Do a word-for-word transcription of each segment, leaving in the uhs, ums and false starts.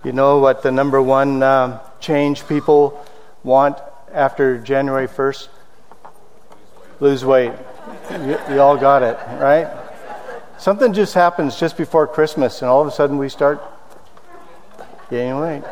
You know what the number one um, change people want after January first? Lose weight. You, you all got it, right? Something just happens just before Christmas, and all of a sudden we start gaining weight.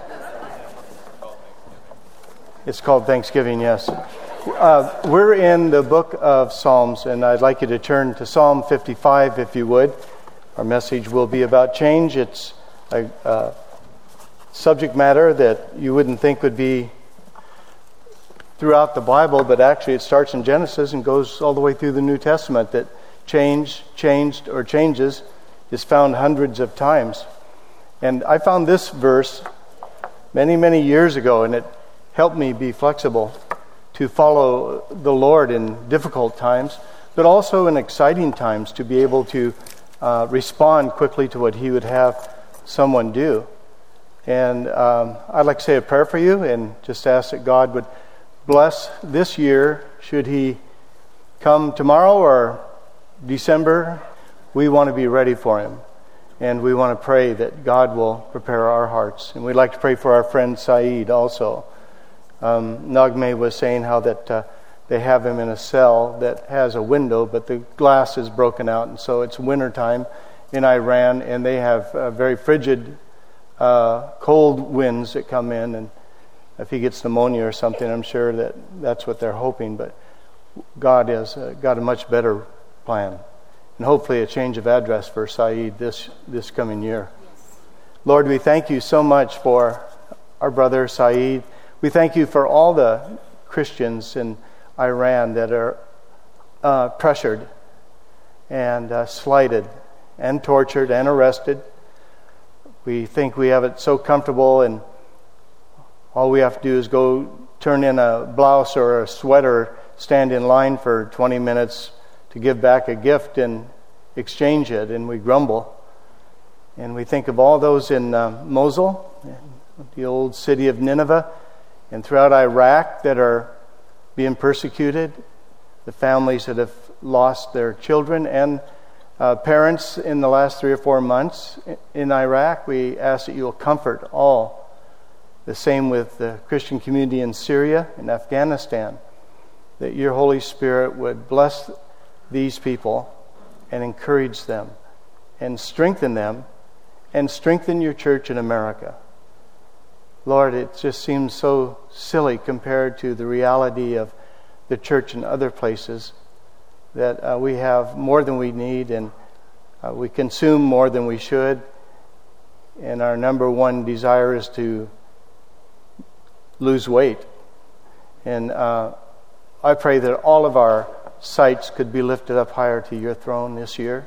It's called Thanksgiving, yes. Uh, we're in the book of Psalms, and I'd like you to turn to Psalm fifty-five, if you would. Our message will be about change. It's a uh, subject matter that you wouldn't think would be throughout the Bible, but actually it starts in Genesis and goes all the way through the New Testament, that change, changed, or changes is found hundreds of times. And I found this verse many, many years ago, and it helped me be flexible to follow the Lord in difficult times, but also in exciting times to be able to uh, respond quickly to what He would have someone do. And um, I'd like to say a prayer for you and just ask that God would bless this year. Should He come tomorrow or December, we want to be ready for Him. And we want to pray that God will prepare our hearts. And we'd like to pray for our friend Saeed also. Um, Nagme was saying how that uh, they have him in a cell that has a window, but the glass is broken out. And so it's wintertime in Iran, and they have uh, very frigid Uh, cold winds that come in, and if he gets pneumonia or something, I'm sure that that's what they're hoping. But God has uh, got a much better plan, and hopefully a change of address for Saeed this this coming year. Lord, we thank you so much for our brother Saeed. We thank you for all the Christians in Iran that are uh, pressured and uh, slighted and tortured and arrested. We think we have it so comfortable, and all we have to do is go turn in a blouse or a sweater, stand in line for twenty minutes to give back a gift and exchange it, and we grumble. And we think of all those in uh, Mosul, the old city of Nineveh, and throughout Iraq that are being persecuted, the families that have lost their children and Uh, parents in the last three or four months in Iraq. We ask that you will comfort all. The same with the Christian community in Syria and Afghanistan. That your Holy Spirit would bless these people and encourage them and strengthen them and strengthen your church in America. Lord, it just seems so silly compared to the reality of the church in other places, that uh, we have more than we need, and uh, we consume more than we should, and our number one desire is to lose weight. And uh, I pray that all of our sights could be lifted up higher to your throne this year,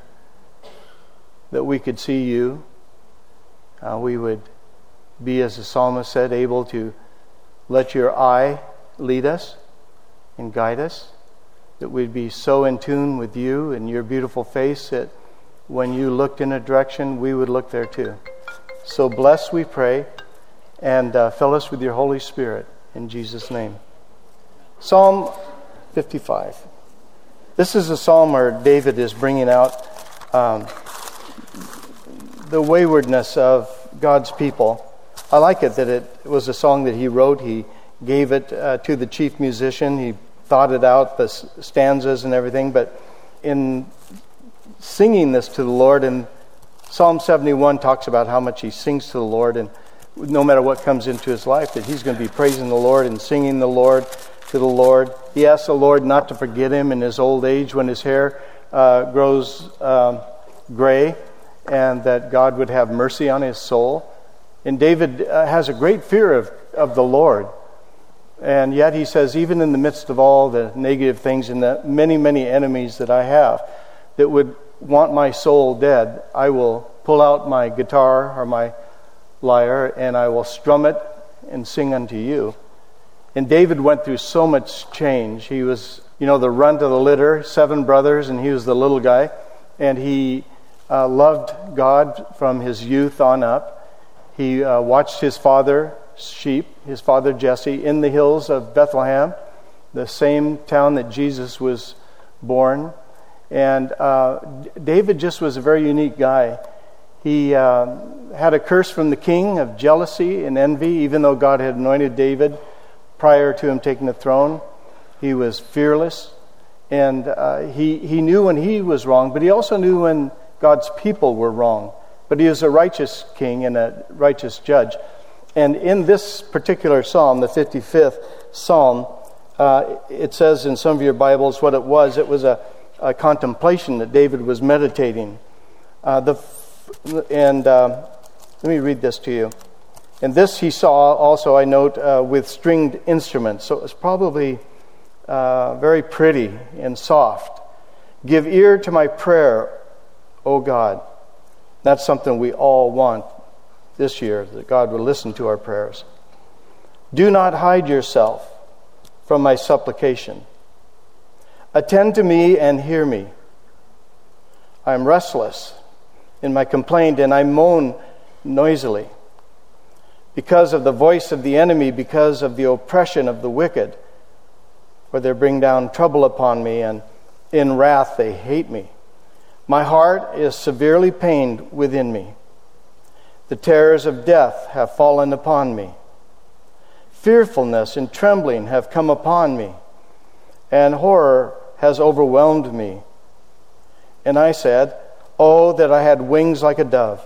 that we could see you. Uh, we would be, as the psalmist said, able to let your eye lead us and guide us, that we'd be so in tune with you and your beautiful face that when you looked in a direction, we would look there too. So bless, we pray, and uh, fill us with your Holy Spirit in Jesus' name. Psalm fifty-five. This is a psalm where David is bringing out um, the waywardness of God's people. I like it that it was a song that he wrote. He gave it uh, to the chief musician. He thought it out, the stanzas and everything, but in singing this to the Lord, and Psalm seventy-one talks about how much he sings to the Lord, and no matter what comes into his life, that he's going to be praising the Lord and singing the Lord to the Lord. He asks the Lord not to forget him in his old age when his hair uh, grows um, gray, and that God would have mercy on his soul. And David uh, has a great fear of, of the Lord. And yet he says, even in the midst of all the negative things and the many, many enemies that I have that would want my soul dead, I will pull out my guitar or my lyre and I will strum it and sing unto you. And David went through so much change. He was, you know, the runt of the litter, seven brothers, and he was the little guy. And he uh, loved God from his youth on up. He uh, watched his father sheep, his father Jesse, in the hills of Bethlehem, the same town that Jesus was born. And uh, David just was a very unique guy. He uh, had a curse from the king of jealousy and envy, even though God had anointed David prior to him taking the throne. He was fearless, and uh, he, he knew when he was wrong, but he also knew when God's people were wrong. But he was a righteous king and a righteous judge. And in this particular psalm, the fifty-fifth psalm, uh, it says in some of your Bibles what it was. It was a, a contemplation that David was meditating. Uh, the and uh, let me read this to you. And this he saw also, I note, uh, with stringed instruments. So it was probably uh, very pretty and soft. Give ear to my prayer, O God. That's something we all want this year, that God would listen to our prayers. Do not hide yourself from my supplication. Attend to me and hear me. I am restless in my complaint, and I moan noisily because of the voice of the enemy, because of the oppression of the wicked. For they bring down trouble upon me, and in wrath they hate me. My heart is severely pained within me. The terrors of death have fallen upon me. Fearfulness and trembling have come upon me, and horror has overwhelmed me. And I said, oh, that I had wings like a dove,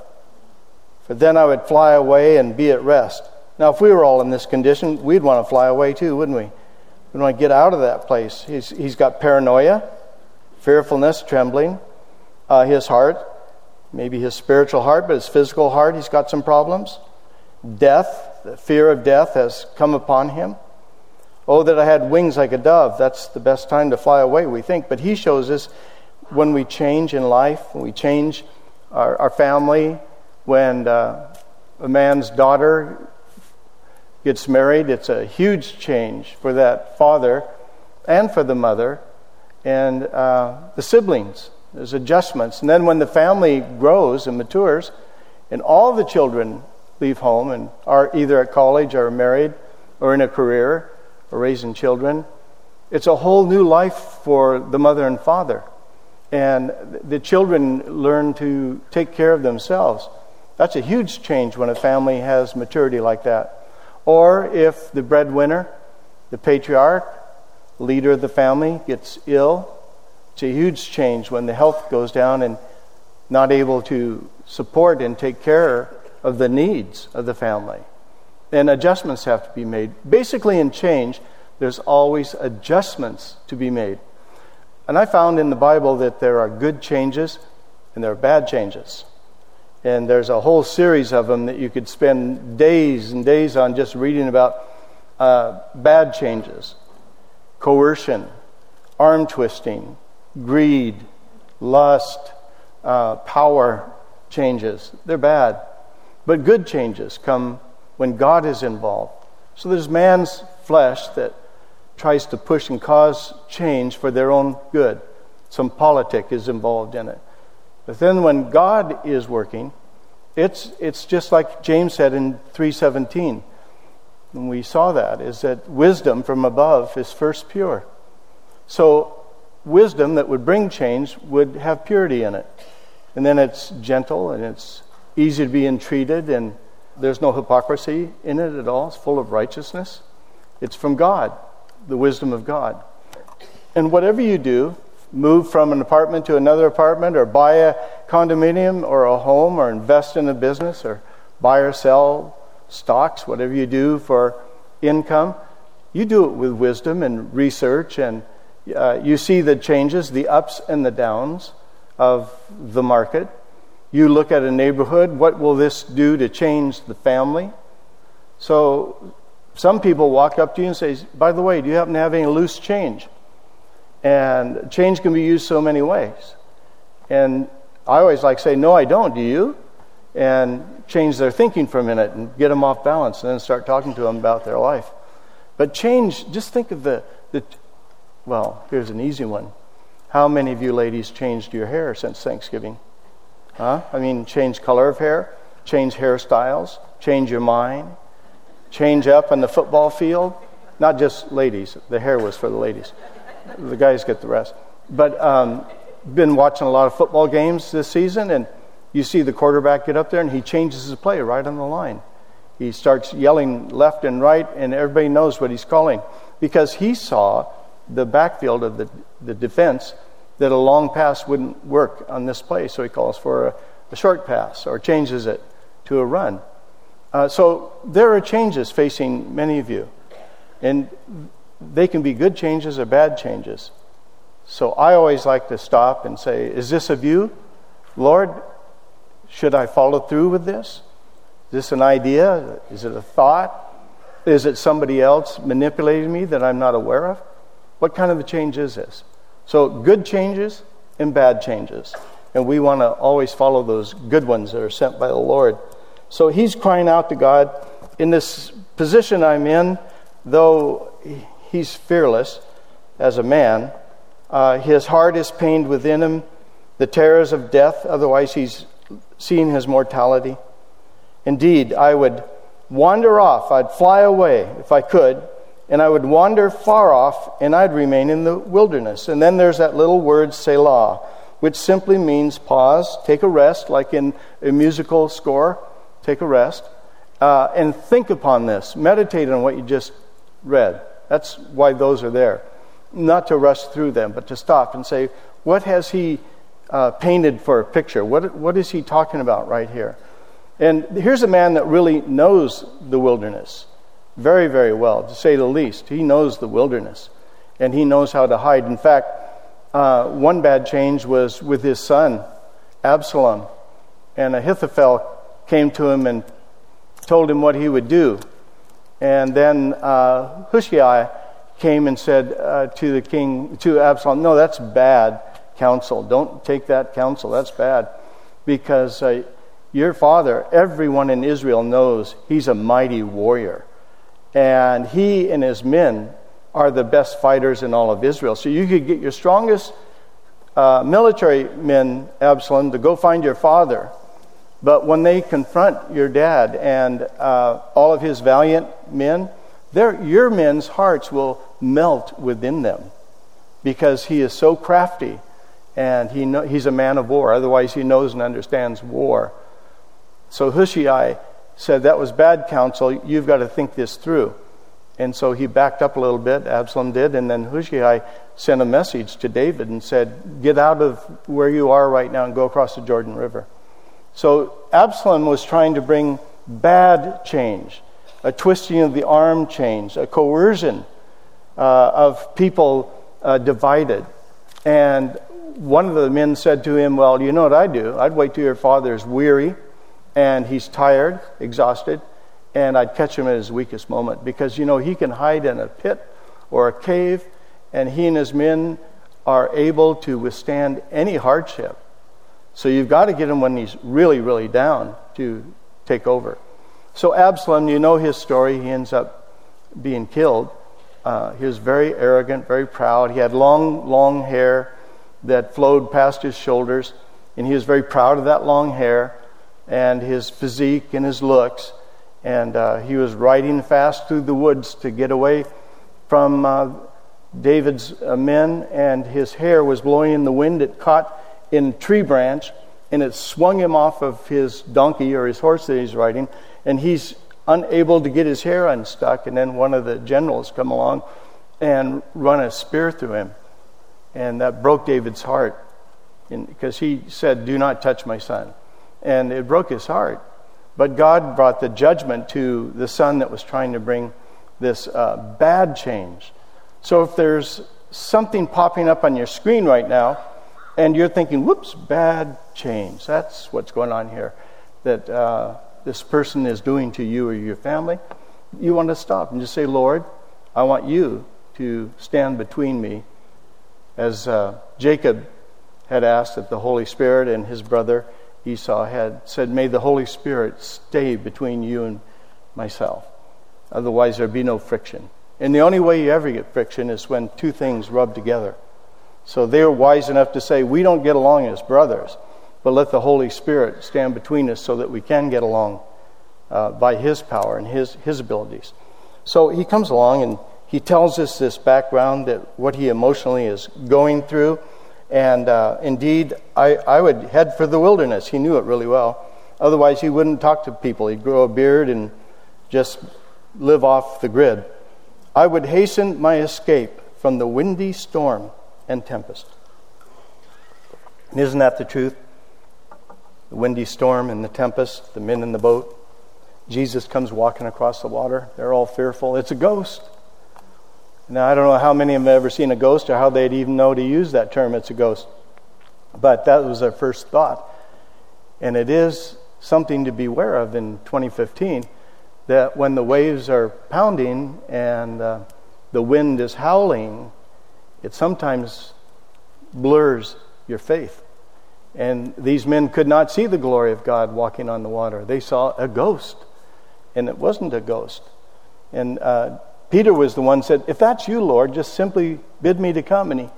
for then I would fly away and be at rest. Now, if we were all in this condition, we'd want to fly away too, wouldn't we? We'd want to get out of that place. He's, he's got paranoia, fearfulness, trembling, uh, his heart, maybe his spiritual heart, but his physical heart, he's got some problems. Death, the fear of death has come upon him. Oh, that I had wings like a dove. That's the best time to fly away, we think. But he shows us when we change in life, when we change our, our family, when uh, a man's daughter gets married, it's a huge change for that father and for the mother and uh, the siblings. There's adjustments. And then when the family grows and matures and all the children leave home and are either at college or married or in a career or raising children, it's a whole new life for the mother and father. And the children learn to take care of themselves. That's a huge change when a family has maturity like that. Or if the breadwinner, the patriarch, leader of the family gets ill, it's a huge change when the health goes down and not able to support and take care of the needs of the family. And adjustments have to be made. Basically in change, there's always adjustments to be made. And I found in the Bible that there are good changes and there are bad changes. And there's a whole series of them that you could spend days and days on just reading about uh, bad changes. Coercion, arm twisting, greed, lust, uh, power changes. They're bad. But good changes come when God is involved. So there's man's flesh that tries to push and cause change for their own good. Some politic is involved in it. But then when God is working, it's it's just like James said in three seventeen. And we saw that, is that wisdom from above is first pure. So wisdom that would bring change would have purity in it. And then it's gentle and it's easy to be entreated and there's no hypocrisy in it at all. It's full of righteousness. It's from God, the wisdom of God. And whatever you do, move from an apartment to another apartment or buy a condominium or a home or invest in a business or buy or sell stocks, whatever you do for income, you do it with wisdom and research, and uh, you see the changes, the ups and the downs of the market. You look at a neighborhood, what will this do to change the family? So some people walk up to you and say, by the way, do you happen to have any loose change? And change can be used so many ways. And I always like to say, no, I don't, do you? And change their thinking for a minute and get them off balance and then start talking to them about their life. But change, just think of the, the well, here's an easy one. How many of you ladies changed your hair since Thanksgiving? Huh? I mean, change color of hair, change hairstyles, change your mind, change up on the football field. Not just ladies. The hair was for the ladies. The guys get the rest. But um, been watching a lot of football games this season, and you see the quarterback get up there and he changes his play right on the line. He starts yelling left and right, and everybody knows what he's calling because he saw the backfield of the, the defense that a long pass wouldn't work on this play. So he calls for a, a short pass or changes it to a run. Uh, so there are changes facing many of you. And they can be good changes or bad changes. So I always like to stop and say, is this of you? Lord, should I follow through with this? Is this an idea? Is it a thought? Is it somebody else manipulating me that I'm not aware of? What kind of a change is this? So good changes and bad changes. And we want to always follow those good ones that are sent by the Lord. So he's crying out to God, in this position I'm in, though he's fearless as a man, uh, his heart is pained within him, the terrors of death, otherwise he's seeing his mortality. Indeed, I would wander off, I'd fly away if I could, and I would wander far off, and I'd remain in the wilderness. And then there's that little word, Selah, which simply means pause, take a rest, like in a musical score, take a rest, uh, and think upon this. Meditate on what you just read. That's why those are there. Not to rush through them, but to stop and say, what has he uh, painted for a picture? What What is he talking about right here? And here's a man that really knows the wilderness very, very well, to say the least. He knows the wilderness, and he knows how to hide. In fact, uh, one bad change was with his son, Absalom. And Ahithophel came to him and told him what he would do. And then uh, Hushai came and said uh, to the king, to Absalom, no, that's bad counsel. Don't take that counsel. That's bad. Because uh, your father, everyone in Israel knows he's a mighty warrior. And he and his men are the best fighters in all of Israel. So you could get your strongest uh, military men, Absalom, to go find your father. But when they confront your dad and uh, all of his valiant men, your men's hearts will melt within them because he is so crafty and he know, he's a man of war. Otherwise, he knows and understands war. So Hushai said, that was bad counsel. You've got to think this through. And so he backed up a little bit, Absalom did, and then Hushai sent a message to David and said, get out of where you are right now and go across the Jordan River. So Absalom was trying to bring bad change, a twisting of the arm change, a coercion uh, of people uh, divided. And one of the men said to him, well, you know what I'd do? I'd wait till your father's weary and he's tired, exhausted, and I'd catch him at his weakest moment. Because, you know, he can hide in a pit or a cave, and he and his men are able to withstand any hardship. So you've got to get him when he's really, really down to take over. So Absalom, you know his story. He ends up being killed. Uh, he was very arrogant, very proud. He had long, long hair that flowed past his shoulders, and he was very proud of that long hair and his physique and his looks. And uh, he was riding fast through the woods to get away from uh, David's uh, men, and his hair was blowing in the wind. It caught in a tree branch, and it swung him off of his donkey or his horse that he's riding, and he's unable to get his hair unstuck. And then one of the generals come along and run a spear through him, and that broke David's heart, because he said, do not touch my son. And it broke his heart. But God brought the judgment to the son that was trying to bring this uh, bad change. So if there's something popping up on your screen right now, and you're thinking, whoops, bad change, that's what's going on here, that uh, this person is doing to you or your family, you want to stop and just say, Lord, I want you to stand between me. As uh, Jacob had asked that the Holy Spirit and his brother Esau had said, may the Holy Spirit stay between you and myself. Otherwise, there'd be no friction. And the only way you ever get friction is when two things rub together. So they were wise enough to say, we don't get along as brothers, but let the Holy Spirit stand between us so that we can get along uh, by his power and his, his abilities. So he comes along and he tells us this background, that what he emotionally is going through. And uh, indeed, I, I would head for the wilderness. He knew it really well. Otherwise, he wouldn't talk to people. He'd grow a beard and just live off the grid. I would hasten my escape from the windy storm and tempest. And isn't that the truth? The windy storm and the tempest, the men in the boat. Jesus comes walking across the water. They're all fearful. It's a ghost. Now, I don't know how many of them have ever seen a ghost or how they'd even know to use that term, it's a ghost. But that was their first thought. And it is something to be aware of in twenty fifteen, that when the waves are pounding and uh, the wind is howling, it sometimes blurs your faith. And these men could not see the glory of God walking on the water. They saw a ghost, and it wasn't a ghost. And uh, Peter was the one who said, if that's you, Lord, just simply bid me to come. And he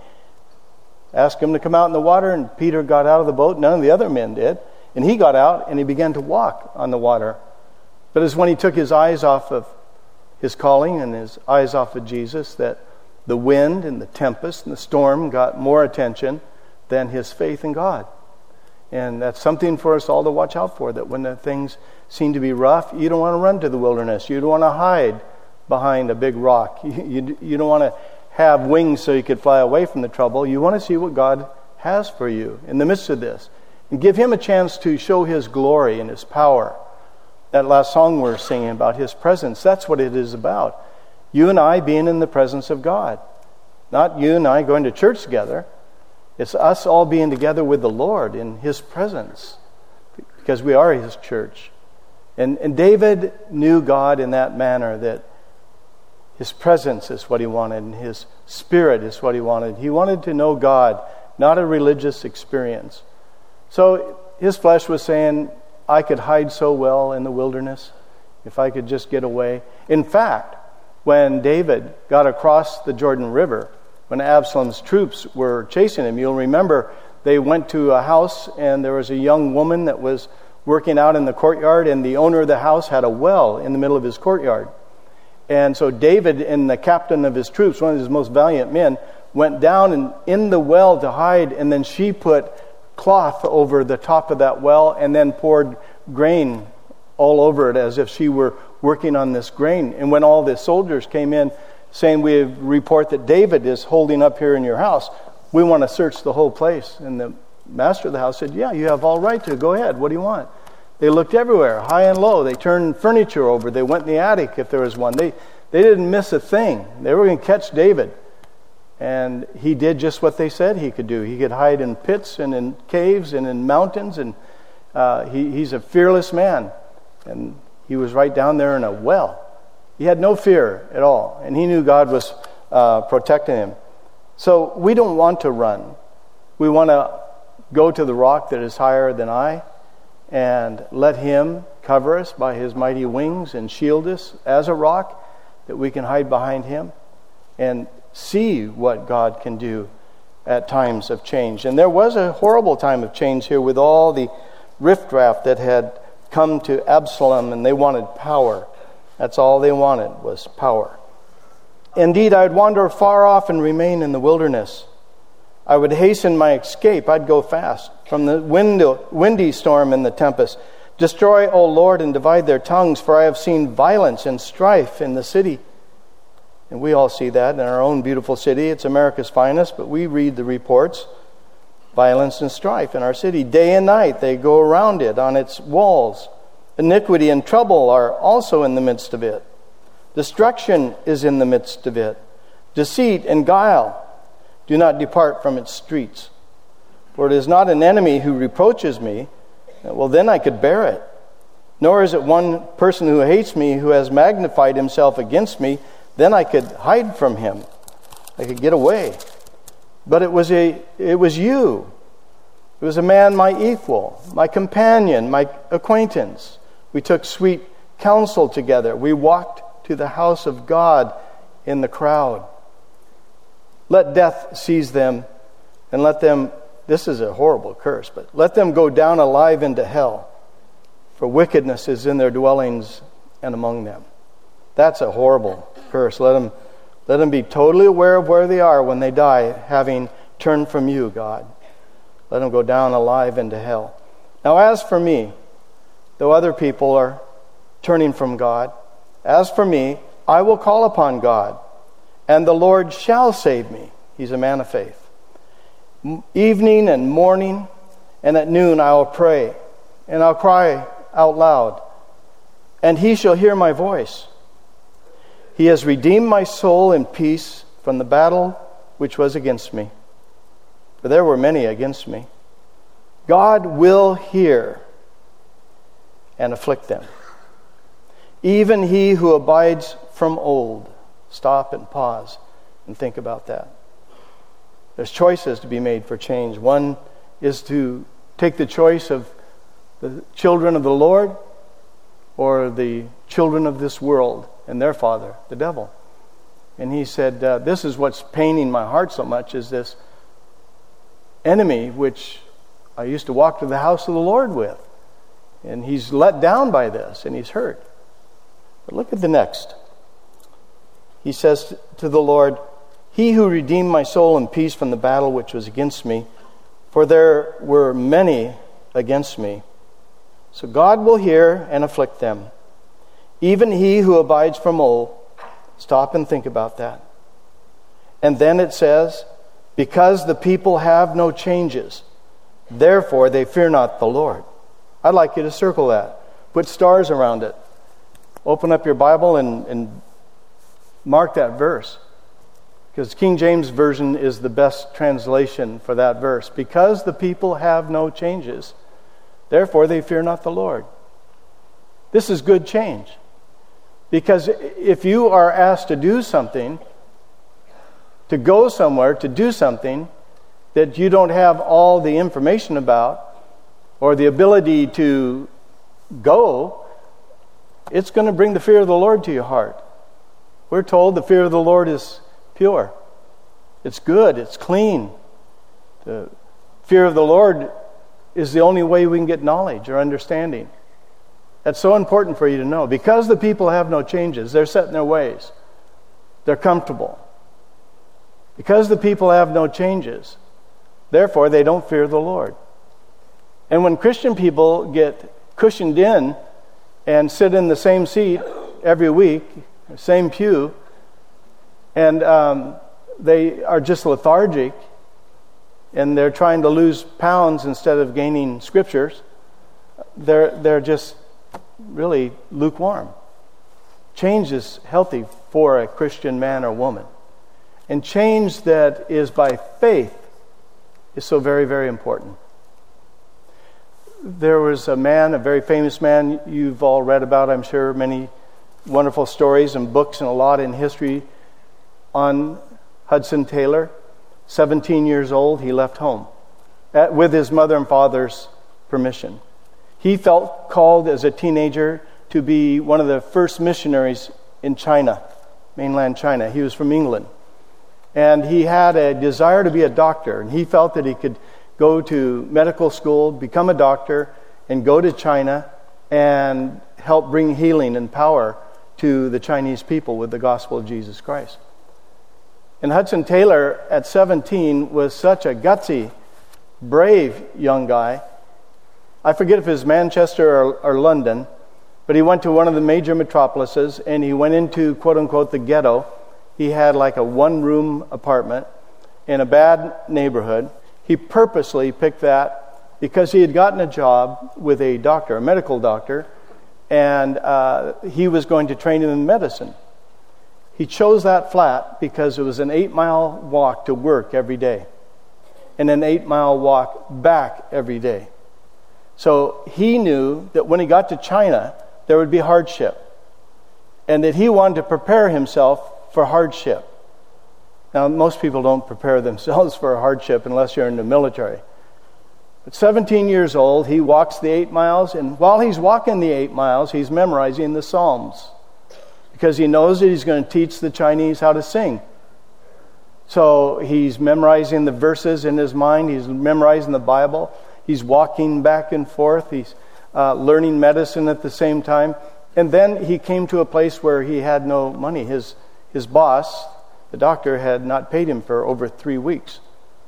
asked him to come out in the water, and Peter got out of the boat. None of the other men did. And he got out, and he began to walk on the water. But it's when he took his eyes off of his calling and his eyes off of Jesus that the wind and the tempest and the storm got more attention than his faith in God. And that's something for us all to watch out for, that when the things seem to be rough, you don't want to run to the wilderness. You don't want to hide behind a big rock. You, you, you don't want to have wings so you could fly away from the trouble. You want to see what God has for you in the midst of this. And give him a chance to show his glory and his power. That last song we're singing about his presence, that's what it is about. You and I being in the presence of God. Not you and I going to church together. It's us all being together with the Lord in his presence. Because we are his church. And, and David knew God in that manner, that his presence is what he wanted, and his spirit is what he wanted. He wanted to know God, not a religious experience. So his flesh was saying, I could hide so well in the wilderness if I could just get away. In fact, when David got across the Jordan River, when Absalom's troops were chasing him, you'll remember they went to a house and there was a young woman that was working out in the courtyard, and the owner of the house had a well in the middle of his courtyard. And so David and the captain of his troops, one of his most valiant men, went down and in the well to hide, and then she put cloth over the top of that well and then poured grain all over it as if she were working on this grain. And when all the soldiers came in saying, we report that David is holding up here in your house, we want to search the whole place. And the master of the house said, yeah, you have all right to. Go ahead. What do you want? They looked everywhere, high and low. They turned furniture over. They went in the attic if there was one. They, they didn't miss a thing. They were going to catch David. And he did just what they said he could do. He could hide in pits and in caves and in mountains. And uh, he, he's a fearless man. And he was right down there in a well. He had no fear at all. And he knew God was uh, protecting him. So we don't want to run. We want to go to the rock that is higher than I and let him cover us by his mighty wings and shield us as a rock, that we can hide behind him and see what God can do at times of change. And there was a horrible time of change here with all the riffraff that had come to Absalom, and they wanted power. That's all they wanted, was power. Indeed, I would wander far off and remain in the wilderness. I would hasten my escape. I'd go fast from the windy storm and the tempest. Destroy, O Lord, and divide their tongues, for I have seen violence and strife in the city. And we all see that in our own beautiful city. It's America's finest, but we read the reports. Violence and strife in our city. Day and night they go around it on its walls. Iniquity and trouble are also in the midst of it. Destruction is in the midst of it. Deceit and guile do not depart from its streets. For it is not an enemy who reproaches me. Well, then I could bear it. Nor is it one person who hates me, who has magnified himself against me. Then I could hide from him. I could get away. But it was a it was you. It was a man, my equal, my companion, my acquaintance. We took sweet counsel together. We walked to the house of God in the crowd. Let death seize them, and let them, this is a horrible curse, but let them go down alive into hell, for wickedness is in their dwellings and among them. That's a horrible curse. Let them, let them be totally aware of where they are when they die, having turn from you, God. Let them go down alive into hell. Now as for me, though other people are turning from God, as for me, I will call upon God, and the Lord shall save me. He's a man of faith. Evening and morning, and at noon I will pray, and I'll cry out loud, and he shall hear my voice. He has redeemed my soul in peace from the battle which was against me. For there were many against me. God will hear and afflict them. Even he who abides from old. Stop and pause and think about that. There's choices to be made for change. One is to take the choice of the children of the Lord or the children of this world and their father, the devil. And he said, uh, this is what's paining my heart so much, is this enemy which I used to walk to the house of the Lord with. And he's let down by this, and he's hurt. But look at the next. He says to the Lord, he who redeemed my soul in peace from the battle which was against me, for there were many against me. So God will hear and afflict them. Even he who abides from old. Stop and think about that. And then it says, because the people have no changes, therefore they fear not the Lord. I'd like you to circle that. Put stars around it. Open up your Bible and, and mark that verse. Because King James Version is the best translation for that verse. Because the people have no changes, therefore they fear not the Lord. This is good change. Because if you are asked to do something, to go somewhere, to do something that you don't have all the information about or the ability to go, it's going to bring the fear of the Lord to your heart. We're told the fear of the Lord is pure. It's good. It's clean. The fear of the Lord is the only way we can get knowledge or understanding. That's so important for you to know. Because the people have no changes, they're set in their ways. They're comfortable. Because the people have no changes, therefore they don't fear the Lord. And when Christian people get cushioned in and sit in the same seat every week, same pew, and um, they are just lethargic, and they're trying to lose pounds instead of gaining scriptures, they're they're just really lukewarm. Change is healthy for a Christian man or woman. And change that is by faith is so very, very important. There was a man, a very famous man, you've all read about, I'm sure, many wonderful stories and books and a lot in history on Hudson Taylor. seventeen years old, he left home at, with his mother and father's permission. He felt called as a teenager to be one of the first missionaries in China, mainland China. He was from England. And he had a desire to be a doctor. And he felt that he could go to medical school, become a doctor, and go to China and help bring healing and power to the Chinese people with the gospel of Jesus Christ. And Hudson Taylor, at seventeen, was such a gutsy, brave young guy. I forget if it was Manchester or, or London, but he went to one of the major metropolises and he went into, quote-unquote, the ghetto. He had like a one-room apartment in a bad neighborhood. He purposely picked that because he had gotten a job with a doctor, a medical doctor, and uh, he was going to train him in medicine. He chose that flat because it was an eight-mile walk to work every day and an eight-mile walk back every day. So he knew that when he got to China, there would be hardship, and that he wanted to prepare himself for hardship. Now, most people don't prepare themselves for a hardship unless you're in the military. But seventeen years old, he walks the eight miles, and while he's walking the eight miles, he's memorizing the Psalms because he knows that he's going to teach the Chinese how to sing. So he's memorizing the verses in his mind. He's memorizing the Bible. He's walking back and forth. He's uh, learning medicine at the same time. And then he came to a place where he had no money. His his boss, the doctor, had not paid him for over three weeks.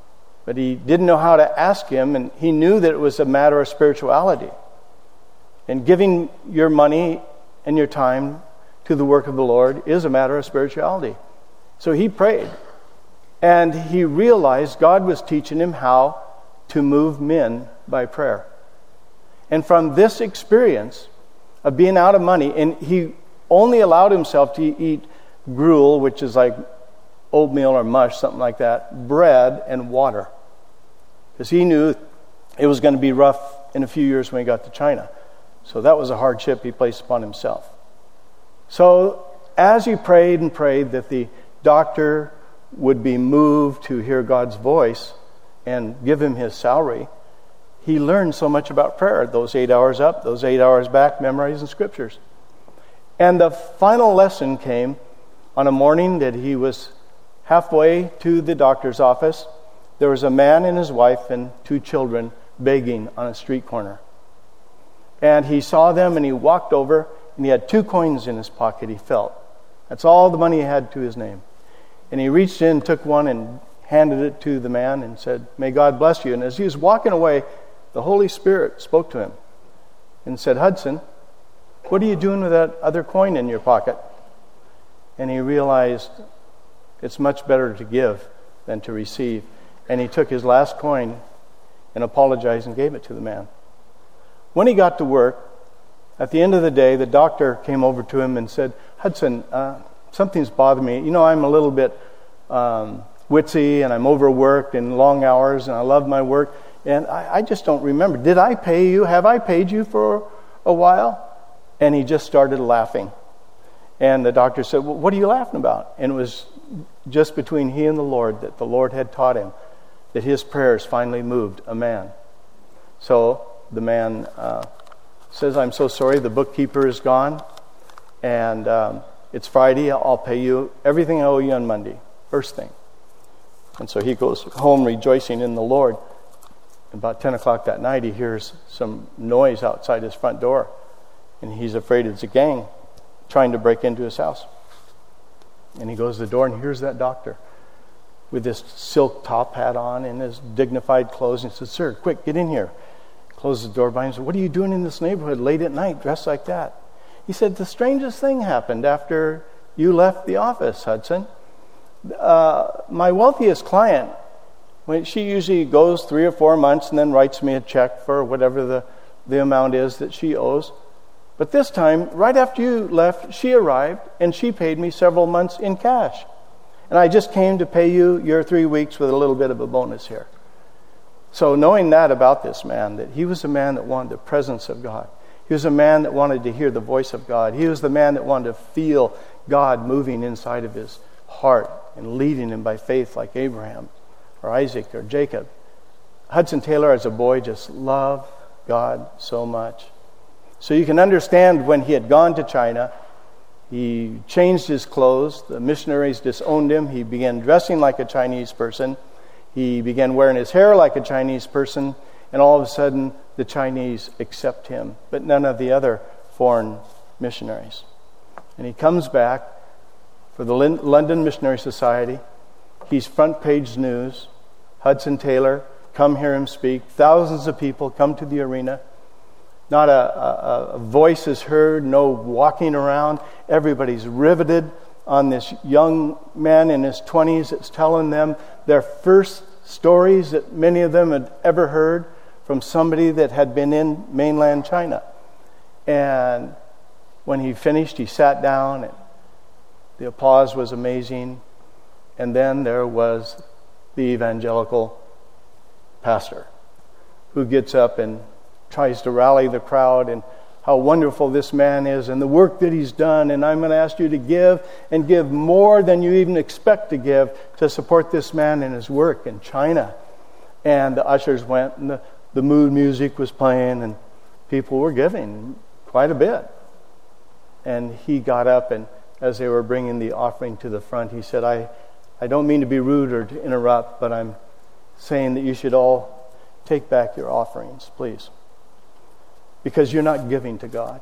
but he didn't know how to ask him, and he knew that it was a matter of spirituality. And giving your money and your time to the work of the Lord is a matter of spirituality. So he prayed, and he realized God was teaching him how to move men by prayer. And from this experience of being out of money, and he only allowed himself to eat gruel, which is like oatmeal or mush, something like that, bread and water. Because he knew it was going to be rough in a few years when he got to China. So that was a hardship he placed upon himself. So as he prayed and prayed that the doctor would be moved to hear God's voice and give him his salary, he learned so much about prayer. Those eight hours up, those eight hours back, memorizing scriptures. And the final lesson came on a morning that he was halfway to the doctor's office. There was a man and his wife and two children begging on a street corner. And he saw them and he walked over, and he had two coins in his pocket, he felt. That's all the money he had to his name. And he reached in, took one and handed it to the man and said, "May God bless you." And as he was walking away, the Holy Spirit spoke to him and said, "Hudson, what are you doing with that other coin in your pocket?" And he realized it's much better to give than to receive. And he took his last coin and apologized and gave it to the man. When he got to work, at the end of the day, the doctor came over to him and said, "Hudson, uh, something's bothering me. You know, I'm a little bit um, witsy, and I'm overworked and long hours, and I love my work, and I, I just don't remember. Did I pay you? Have I paid you for a while?" And he just started laughing. And the doctor said, "Well, what are you laughing about?" And it was just between he and the Lord that the Lord had taught him that his prayers finally moved a man. So the man uh, says, "I'm so sorry, the bookkeeper is gone, and um, it's Friday. I'll pay you everything I owe you on Monday, first thing." And so he goes home rejoicing in the Lord. About ten o'clock that night, he hears some noise outside his front door, and he's afraid it's a gang trying to break into his house. And he goes to the door and hears that doctor with this silk top hat on and his dignified clothes, and he says, "Sir, quick, get in here." Closes the door behind him and says, "What are you doing in this neighborhood late at night dressed like that?" He said, "The strangest thing happened after you left the office, Hudson. Uh, my wealthiest client, when she usually goes three or four months and then writes me a check for whatever the, the amount is that she owes. But this time, right after you left, she arrived and she paid me several months in cash. And I just came to pay you your three weeks with a little bit of a bonus here." So knowing that about this man, that he was a man that wanted the presence of God. He was a man that wanted to hear the voice of God. He was the man that wanted to feel God moving inside of his heart and leading him by faith like Abraham or Isaac or Jacob. Hudson Taylor as a boy just loved God so much. So you can understand when he had gone to China, he changed his clothes. The missionaries disowned him. He began dressing like a Chinese person. He began wearing his hair like a Chinese person, and all of a sudden the Chinese accept him, but none of the other foreign missionaries. And he comes back for the London Missionary Society. He's front page news. Hudson Taylor, come hear him speak. Thousands of people come to the arena. Not a, a, a voice is heard, no walking around. Everybody's riveted on this young man in his twenties that's telling them their first stories that many of them had ever heard from somebody that had been in mainland China. And when he finished, he sat down, and the applause was amazing. And then there was the evangelical pastor who gets up and tries to rally the crowd and how wonderful this man is and the work that he's done, and I'm going to ask you to give and give more than you even expect to give to support this man and his work in China. And the ushers went, and the, the mood music was playing, and people were giving quite a bit. And he got up, and as they were bringing the offering to the front, he said, I, I don't mean to be rude or to interrupt, but I'm saying that you should all take back your offerings, please. Because you're not giving to God.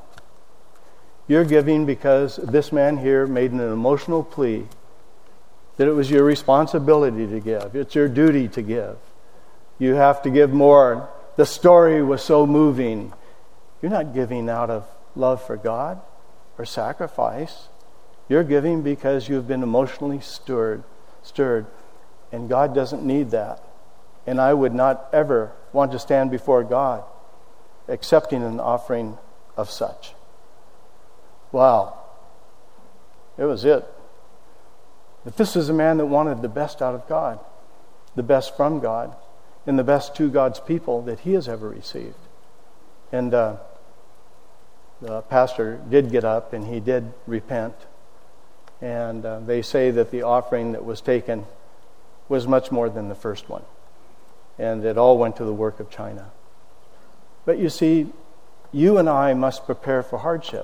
You're giving because this man here made an emotional plea that it was your responsibility to give. It's your duty to give. You have to give more. The story was so moving. You're not giving out of love for God or sacrifice. You're giving because you've been emotionally stirred, stirred. And God doesn't need that. And I would not ever want to stand before God accepting an offering of such. Wow. It was it. But this is a man that wanted the best out of God, the best from God, and the best to God's people that he has ever received. And uh, the pastor did get up and he did repent. And uh, they say that the offering that was taken was much more than the first one. And it all went to the work of China. But you see, you and I must prepare for hardship.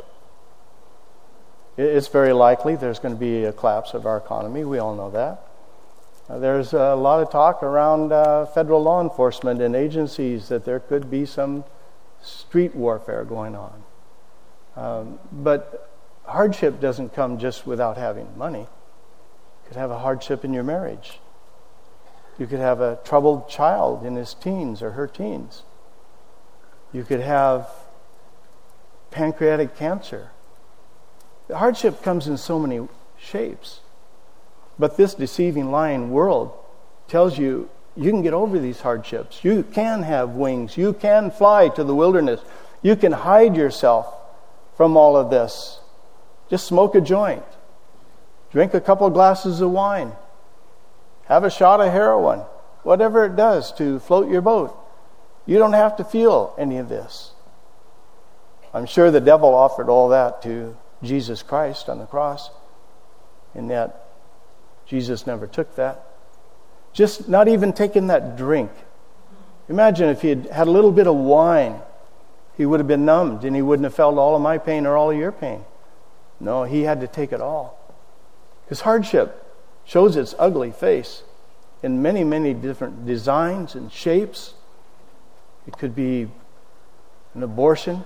It's very likely there's going to be a collapse of our economy. We all know that. Uh, there's a lot of talk around uh, federal law enforcement and agencies that there could be some street warfare going on. Um, but hardship doesn't come just without having money. You could have a hardship in your marriage. You could have a troubled child in his teens or her teens. You could have pancreatic cancer. The hardship comes in so many shapes. But this deceiving, lying world tells you you can get over these hardships. You can have wings. You can fly to the wilderness. You can hide yourself from all of this. Just smoke a joint. Drink a couple of glasses of wine. Have a shot of heroin. Whatever it does to float your boat. You don't have to feel any of this. I'm sure the devil offered all that to Jesus Christ on the cross, and yet Jesus never took that. Just not even taking that drink. Imagine if he had had a little bit of wine, he would have been numbed and he wouldn't have felt all of my pain or all of your pain. No, he had to take it all. Because hardship shows its ugly face in many, many different designs and shapes. It could be an abortion,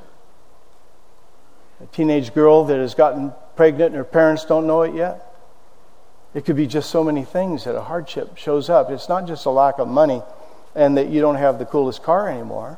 a teenage girl that has gotten pregnant and her parents don't know it yet. It could be just so many things that a hardship shows up. It's not just a lack of money and that you don't have the coolest car anymore.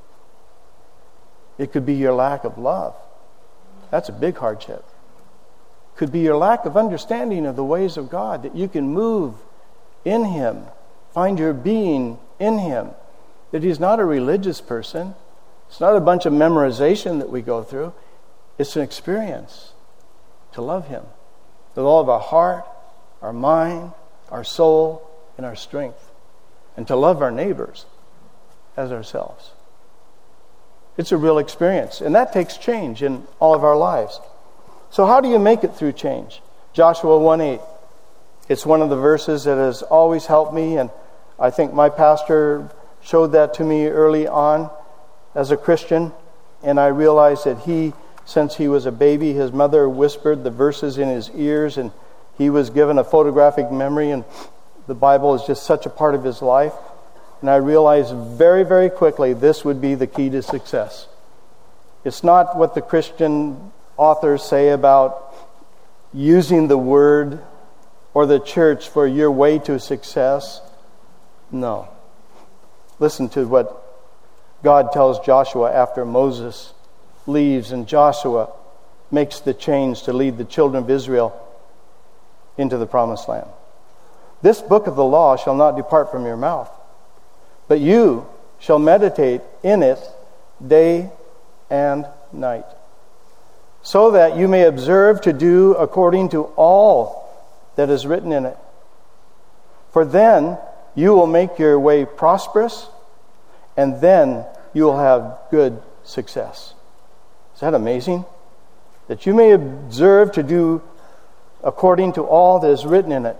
It could be your lack of love. That's a big hardship. It could be your lack of understanding of the ways of God, that you can move in Him, find your being in Him, that He's not a religious person. It's not a bunch of memorization that we go through. It's an experience to love Him with all of our heart, our mind, our soul, and our strength, and to love our neighbors as ourselves. It's a real experience, and that takes change in all of our lives. So how do you make it through change? Joshua one eight. It's one of the verses that has always helped me, and I think my pastor showed that to me early on as a Christian, and I realized that he, since he was a baby, his mother whispered the verses in his ears, and he was given a photographic memory, and the Bible is just such a part of his life. And I realized very, very quickly this would be the key to success. It's not what the Christian authors say about using the Word or the church for your way to success. No. Listen to what God tells Joshua after Moses leaves and Joshua makes the change to lead the children of Israel into the promised land. This book of the law shall not depart from your mouth, but you shall meditate in it day and night, so that you may observe to do according to all that is written in it. For then you will make your way prosperous, and then you will have good success. Is that amazing? That you may observe to do according to all that is written in it.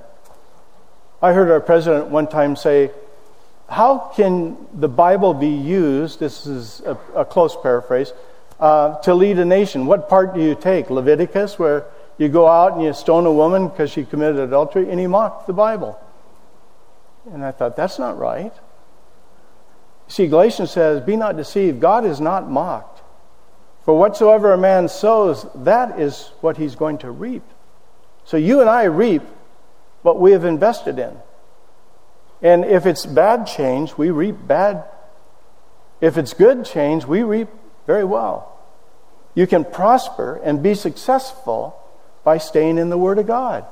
I heard our president one time say, how can the Bible be used, this is a, a close paraphrase, uh, to lead a nation? What part do you take? Leviticus, where you go out and you stone a woman because she committed adultery, and he mocked the Bible. And I thought, that's not right. See, Galatians says, be not deceived, God is not mocked. For whatsoever a man sows, that is what he's going to reap. So you and I reap what we have invested in. And if it's bad change, we reap bad. If it's good change, we reap very well. You can prosper and be successful by staying in the Word of God.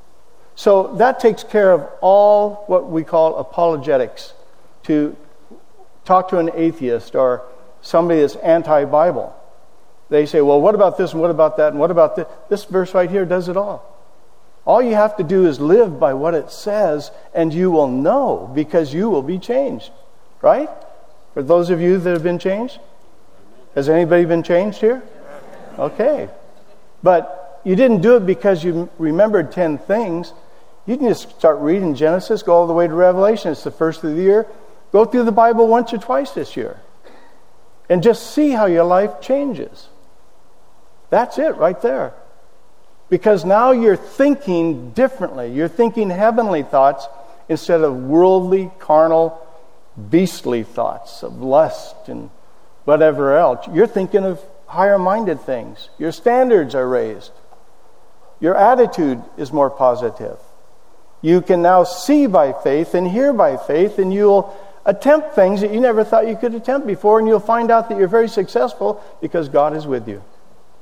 So that takes care of all what we call apologetics. To talk to an atheist or somebody that's anti-Bible. They say, well, what about this and what about that and what about this? This verse right here does it all. All you have to do is live by what it says, and you will know, because you will be changed. Right? For those of you that have been changed? Has anybody been changed here? Okay. But you didn't do it because you remembered ten things. You can just start reading Genesis, go all the way to Revelation. It's the first of the year. Go through the Bible once or twice this year. And just see how your life changes. That's it right there. Because now you're thinking differently. You're thinking heavenly thoughts instead of worldly, carnal, beastly thoughts of lust and whatever else. You're thinking of higher-minded things. Your standards are raised. Your attitude is more positive. You can now see by faith and hear by faith, and you'll attempt things that you never thought you could attempt before, and you'll find out that you're very successful because God is with you.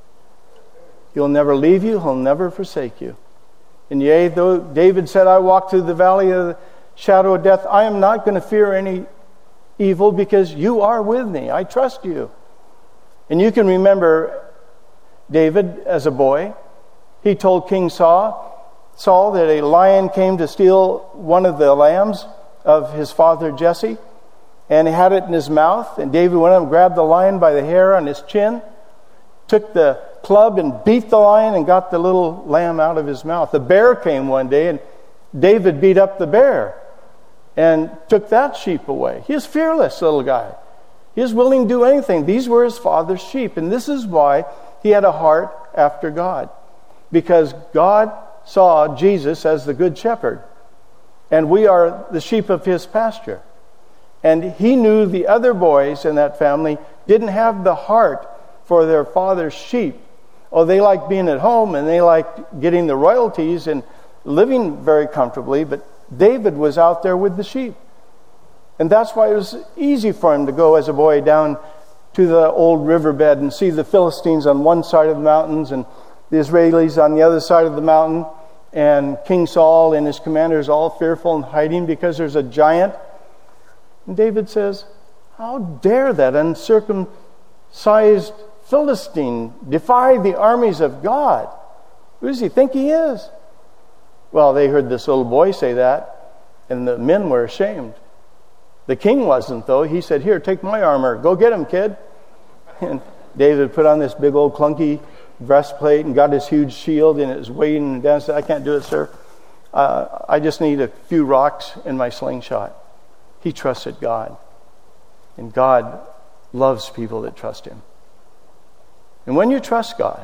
He'll never leave you. He'll never forsake you. And yea, though David said, I walk through the valley of the shadow of death, I am not going to fear any evil because you are with me. I trust you. And you can remember David as a boy. He told King Saul, Saul that a lion came to steal one of the lambs of his father Jesse, and he had it in his mouth. And David went up and grabbed the lion by the hair on his chin, took the club and beat the lion and got the little lamb out of his mouth. The bear came one day, and David beat up the bear and took that sheep away. He was fearless, little guy. He was willing to do anything. These were his father's sheep, and this is why he had a heart after God, because God saw Jesus as the good shepherd, and we are the sheep of his pasture. And he knew the other boys in that family didn't have the heart for their father's sheep. Oh, they liked being at home and they liked getting the royalties and living very comfortably, but David was out there with the sheep. And that's why it was easy for him to go as a boy down to the old riverbed and see the Philistines on one side of the mountains and the Israelis on the other side of the mountain, and King Saul and his commanders all fearful and hiding because there's a giant. And David says, how dare that uncircumcised Philistine defy the armies of God? Who does he think he is? Well, they heard this little boy say that, and the men were ashamed. The king wasn't, though. He said, here, take my armor. Go get him, kid. And David put on this big old clunky breastplate and got his huge shield, and it was weighing and down. Said, I can't do it, sir. Uh, I just need a few rocks in my slingshot. He trusted God. And God loves people that trust him. And when you trust God,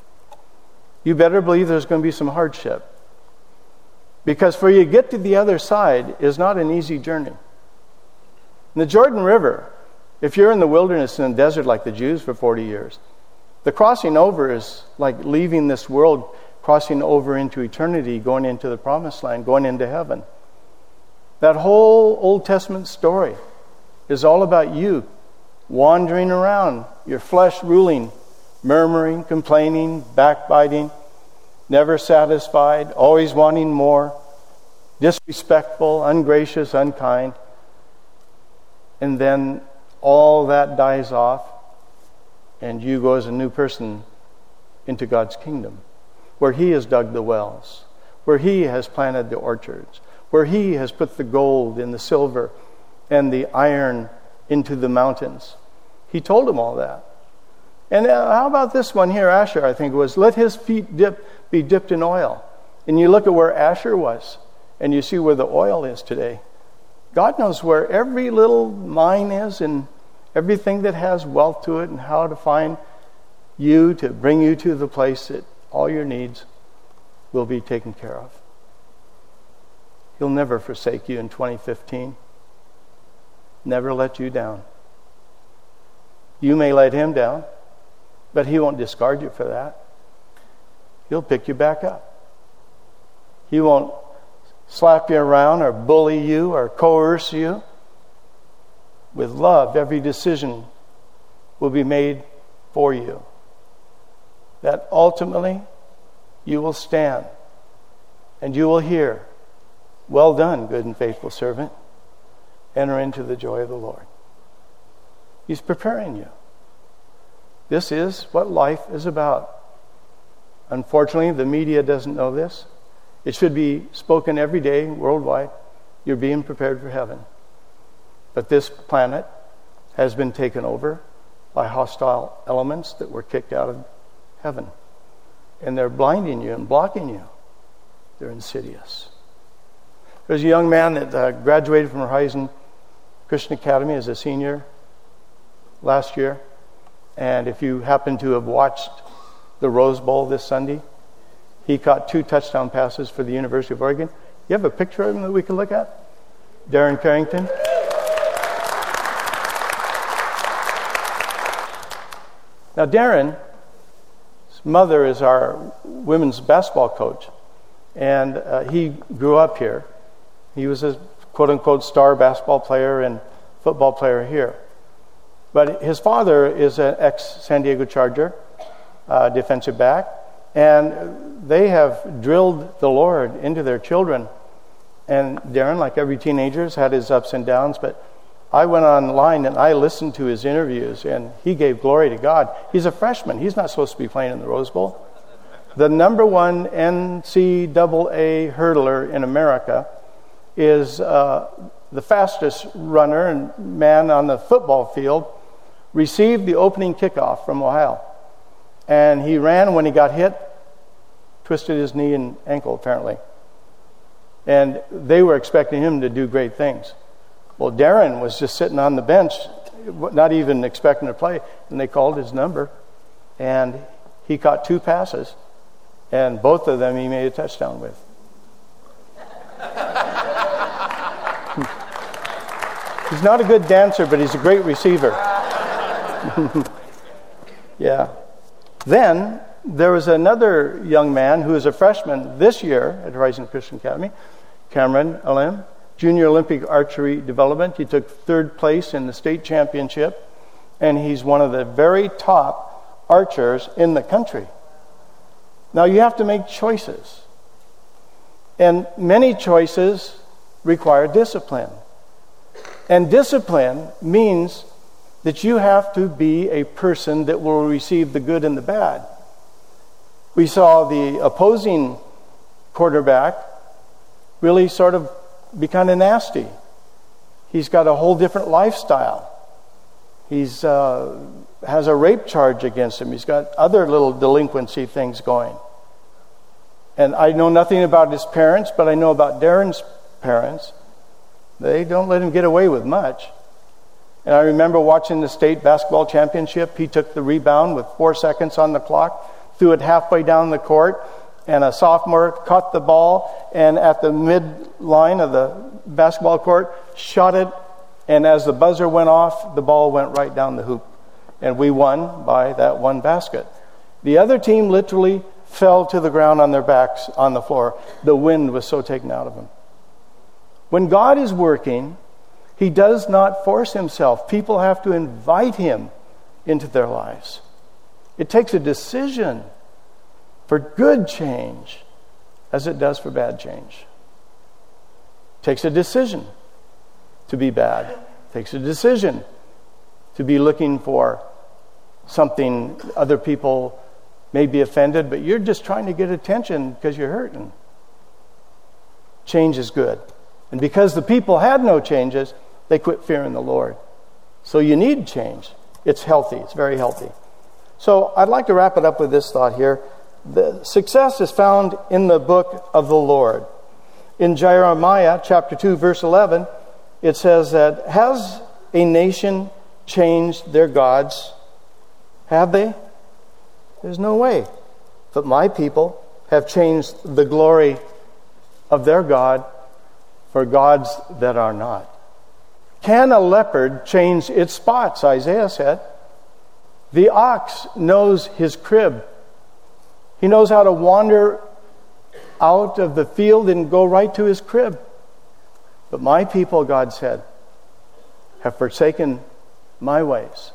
you better believe there's going to be some hardship. Because for you to get to the other side is not an easy journey. In the Jordan River, if you're in the wilderness and the desert like the Jews for forty years, the crossing over is like leaving this world, crossing over into eternity, going into the promised land, going into heaven. That whole Old Testament story is all about you wandering around, your flesh ruling, murmuring, complaining, backbiting, never satisfied, always wanting more, disrespectful, ungracious, unkind. And then all that dies off, and you go as a new person into God's kingdom, where he has dug the wells, where he has planted the orchards, where he has put the gold and the silver and the iron into the mountains. He told them all that. And uh, how about this one here, Asher, I think it was, let his feet dip, be dipped in oil. And you look at where Asher was, and you see where the oil is today. God knows where every little mine is and everything that has wealth to it, and how to find you to bring you to the place that all your needs will be taken care of. He'll never forsake you in twenty fifteen. Never let you down. You may let him down, but he won't discard you for that. He'll pick you back up. He won't slap you around or bully you or coerce you. With love, every decision will be made for you. That ultimately you will stand and you will hear, "Well done, good and faithful servant. Enter into the joy of the Lord." He's preparing you. This is what life is about. Unfortunately, the media doesn't know this. It should be spoken every day worldwide. You're being prepared for heaven. But this planet has been taken over by hostile elements that were kicked out of heaven. And they're blinding you and blocking you. They're insidious. There's a young man that uh, graduated from Horizon Christian Academy as a senior last year. And if you happen to have watched the Rose Bowl this Sunday, he caught two touchdown passes for the University of Oregon. You have a picture of him that we can look at? Darren Carrington. Now, Darren's mother is our women's basketball coach, and uh, he grew up here. He was a quote-unquote star basketball player and football player here. But his father is an ex-San Diego Charger uh, defensive back, and they have drilled the Lord into their children. And Darren, like every teenager, has had his ups and downs, but I went online and I listened to his interviews, and he gave glory to God. He's a freshman. He's not supposed to be playing in the Rose Bowl. The number one N C double A hurdler in America is uh, the fastest runner and man on the football field, received the opening kickoff from Ohio. And he ran when he got hit, twisted his knee and ankle apparently. And they were expecting him to do great things. Well, Darren was just sitting on the bench, not even expecting to play, and they called his number, and he caught two passes, and both of them he made a touchdown with. He's not a good dancer, but he's a great receiver. Yeah. Then there was another young man who was a freshman this year at Horizon Christian Academy, Cameron Alim. Junior Olympic archery development. He took third place in the state championship, and he's one of the very top archers in the country. Now you have to make choices, and many choices require discipline. And discipline means that you have to be a person that will receive the good and the bad. We saw the opposing quarterback really sort of be kind of nasty. He's got a whole different lifestyle. He's uh, has a rape charge against him. He's got other little delinquency things going. And I know nothing about his parents, but I know about Darren's parents. They don't let him get away with much. And I remember watching the state basketball championship. He took the rebound with four seconds on the clock, threw it halfway down the court, and a sophomore caught the ball, and at the mid-line of the basketball court, shot it, and as the buzzer went off, the ball went right down the hoop. And we won by that one basket. The other team literally fell to the ground on their backs on the floor. The wind was so taken out of them. When God is working, He does not force Himself. People have to invite Him into their lives. It takes a decision for good change as it does for bad change. It takes a decision to be bad. It takes a decision to be looking for something other people may be offended, but you're just trying to get attention because you're hurting. Change is good. And because the people had no changes, they quit fearing the Lord. So you need change. It's healthy. It's very healthy. So I'd like to wrap it up with this thought here. The success is found in the book of the Lord. In Jeremiah chapter two, verse eleven, it says that, has a nation changed their gods? Have they? There's no way. But my people have changed the glory of their God for gods that are not. Can a leopard change its spots? Isaiah said. The ox knows his crib. He knows how to wander out of the field and go right to his crib. But my people, God said, have forsaken my ways.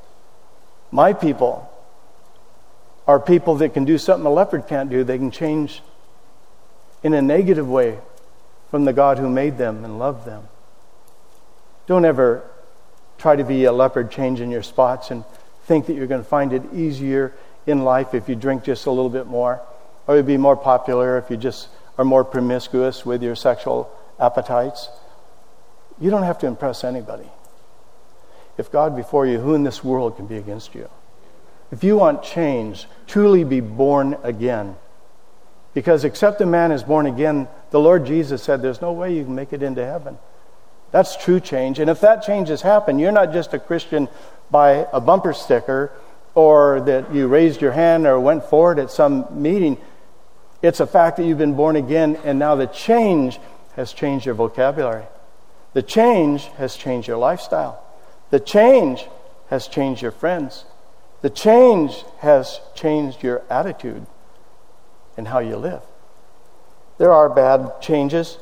My people are people that can do something a leopard can't do. They can change in a negative way from the God who made them and loved them. Don't ever try to be a leopard changing your spots and think that you're going to find it easier in life if you drink just a little bit more, or you'll be more popular if you just are more promiscuous with your sexual appetites. You don't have to impress anybody. If God be for you, who in this world can be against you? If you want change, truly be born again. Because except a man is born again, the Lord Jesus said there's no way you can make it into heaven. That's true change. And if that change has happened, you're not just a Christian by a bumper sticker or that you raised your hand or went forward at some meeting. It's a fact that you've been born again, and now the change has changed your vocabulary. The change has changed your lifestyle. The change has changed your friends. The change has changed your attitude and how you live. There are bad changes.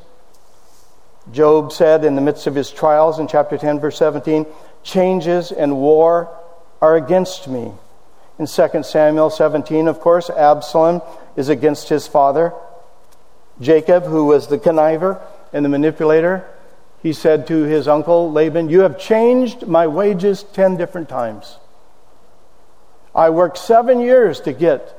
Job said in the midst of his trials in chapter ten, verse seventeen, changes and war are against me. In Second Samuel seventeen, of course, Absalom is against his father. Jacob, who was the conniver and the manipulator, he said to his uncle Laban, you have changed my wages ten different times. I worked seven years to get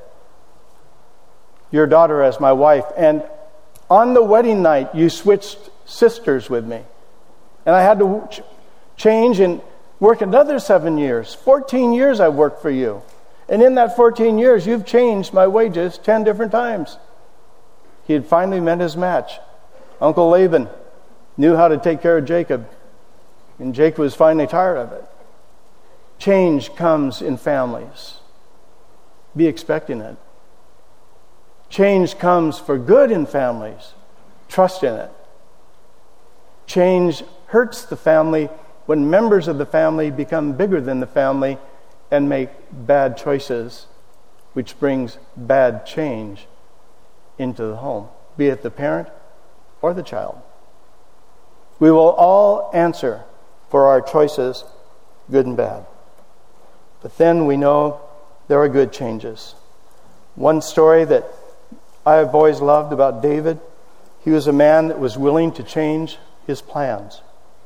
your daughter as my wife, and on the wedding night you switched sisters with me. And I had to ch- change and work another seven years. fourteen years I worked for you. And in that fourteen years, you've changed my wages ten different times. He had finally met his match. Uncle Laban knew how to take care of Jacob. And Jacob was finally tired of it. Change comes in families. Be expecting it. Change comes for good in families. Trust in it. Change hurts the family when members of the family become bigger than the family and make bad choices, which brings bad change into the home, be it the parent or the child. We will all answer for our choices, good and bad. But then we know there are good changes. One story that I have always loved about David, he was a man that was willing to change his plans.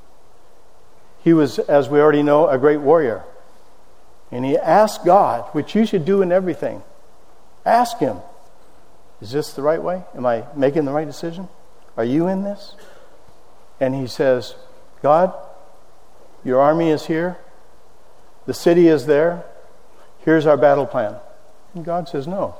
He was, as we already know, a great warrior. And he asked God, which you should do in everything. Ask him, is this the right way? Am I making the right decision? Are you in this? And he says, God, your army is here. The city is there. Here's our battle plan. And God says no.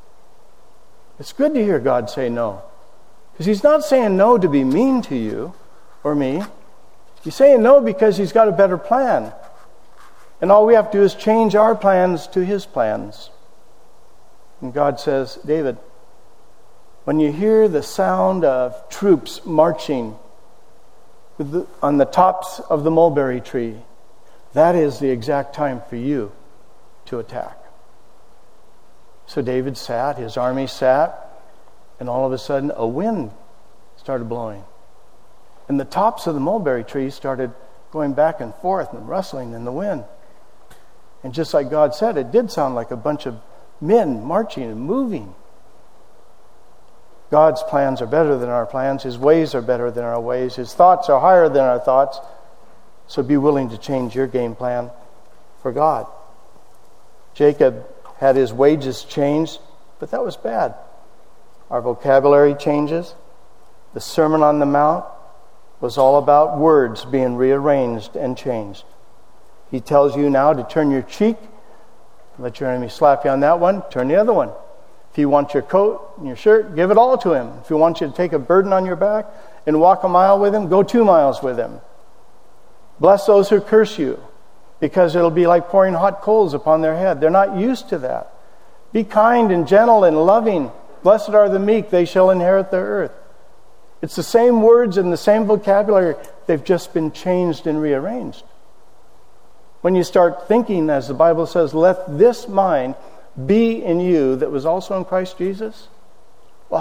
It's good to hear God say no. Because he's not saying no to be mean to you or me. He's saying no because he's got a better plan. And all we have to do is change our plans to his plans. And God says, David, when you hear the sound of troops marching with the, on the tops of the mulberry tree, that is the exact time for you to attack. So David sat, his army sat, and all of a sudden a wind started blowing. And the tops of the mulberry trees started going back and forth and rustling in the wind. And just like God said, it did sound like a bunch of men marching and moving. God's plans are better than our plans. His ways are better than our ways. His thoughts are higher than our thoughts. So be willing to change your game plan for God. Jacob had his wages changed, but that was bad. Our vocabulary changes. The Sermon on the Mount was all about words being rearranged and changed. He tells you now to turn your cheek, let your enemy slap you on that one, turn the other one. If you want your coat and your shirt, give it all to him. If he wants you to take a burden on your back and walk a mile with him, go two miles with him. Bless those who curse you, because it'll be like pouring hot coals upon their head. They're not used to that. Be kind and gentle and loving. Blessed are the meek, they shall inherit the earth. It's the same words and the same vocabulary. They've just been changed and rearranged. When you start thinking, as the Bible says, let this mind be in you that was also in Christ Jesus. Well,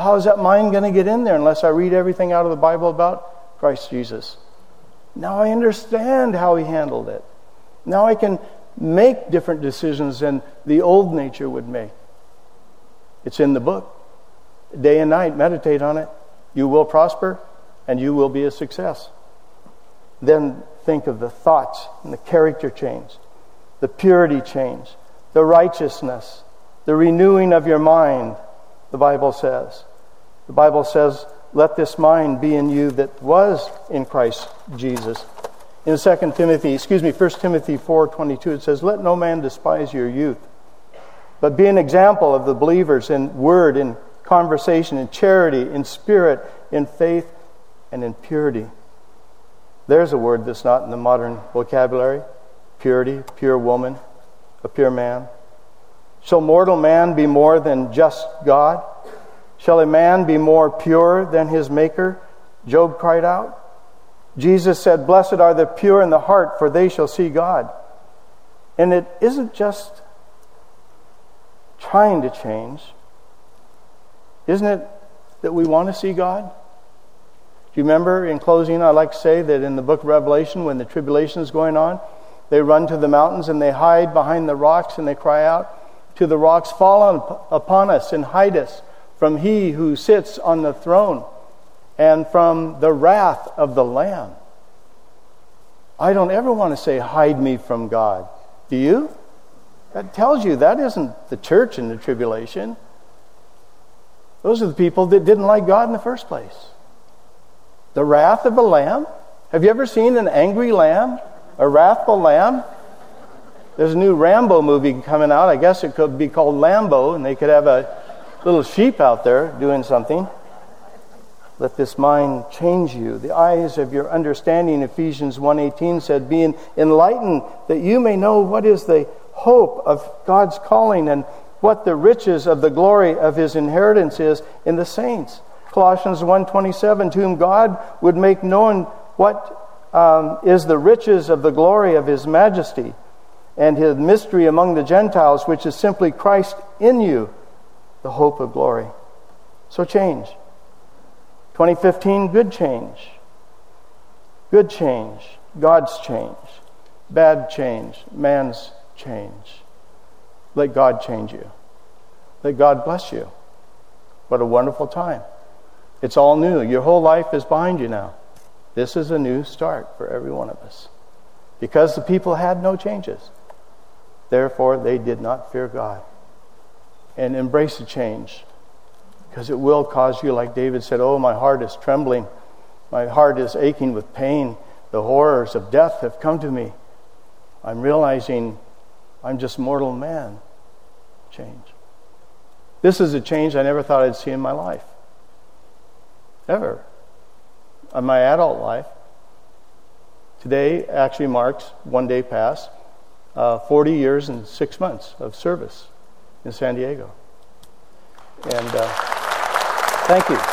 how is that mind going to get in there unless I read everything out of the Bible about Christ Jesus? Now I understand how he handled it. Now I can make different decisions than the old nature would make. It's in the book. Day and night, meditate on it. You will prosper and you will be a success. Then think of the thoughts and the character change, the purity change, the righteousness, the renewing of your mind, the Bible says. The Bible says, let this mind be in you that was in Christ Jesus. In Second Timothy, excuse me, First Timothy four twenty-two, it says, let no man despise your youth, but be an example of the believers in word, in conversation, in charity, in spirit, in faith, and in purity. There's a word that's not in the modern vocabulary. Purity, pure woman, a pure man. Shall mortal man be more than just God? Shall a man be more pure than his Maker? Job cried out. Jesus said, blessed are the pure in the heart, for they shall see God. And it isn't just trying to change. Isn't it that we want to see God? Do you remember, in closing, I'd like to say that in the book of Revelation, when the tribulation is going on, they run to the mountains and they hide behind the rocks and they cry out to the rocks, fall on, upon us and hide us from he who sits on the throne and from the wrath of the Lamb. I don't ever want to say, hide me from God. Do you? That tells you that isn't the church in the tribulation. Those are the people that didn't like God in the first place. The wrath of the Lamb? Have you ever seen an angry lamb? A wrathful lamb? There's a new Rambo movie coming out. I guess it could be called Lambo, and they could have a little sheep out there doing something. Let this mind change you. The eyes of your understanding, Ephesians one eighteen said, being enlightened, that you may know what is the hope of God's calling and what the riches of the glory of his inheritance is in the saints. Colossians one twenty-seven, to whom God would make known what um, is the riches of the glory of his majesty and his mystery among the Gentiles, which is simply Christ in you, the hope of glory. So change. twenty fifteen, good change. Good change. God's change. Bad change. Man's change. Let God change you. Let God bless you. What a wonderful time. It's all new. Your whole life is behind you now. This is a new start for every one of us. Because the people had no changes. Therefore, they did not fear God. And embrace the change. Because it will cause you, like David said, oh, my heart is trembling. My heart is aching with pain. The horrors of death have come to me. I'm realizing I'm just mortal man. Change. This is a change I never thought I'd see in my life. Ever. In my adult life. Today actually marks, one day past, uh, forty years and six months of service in San Diego. And uh, thank you.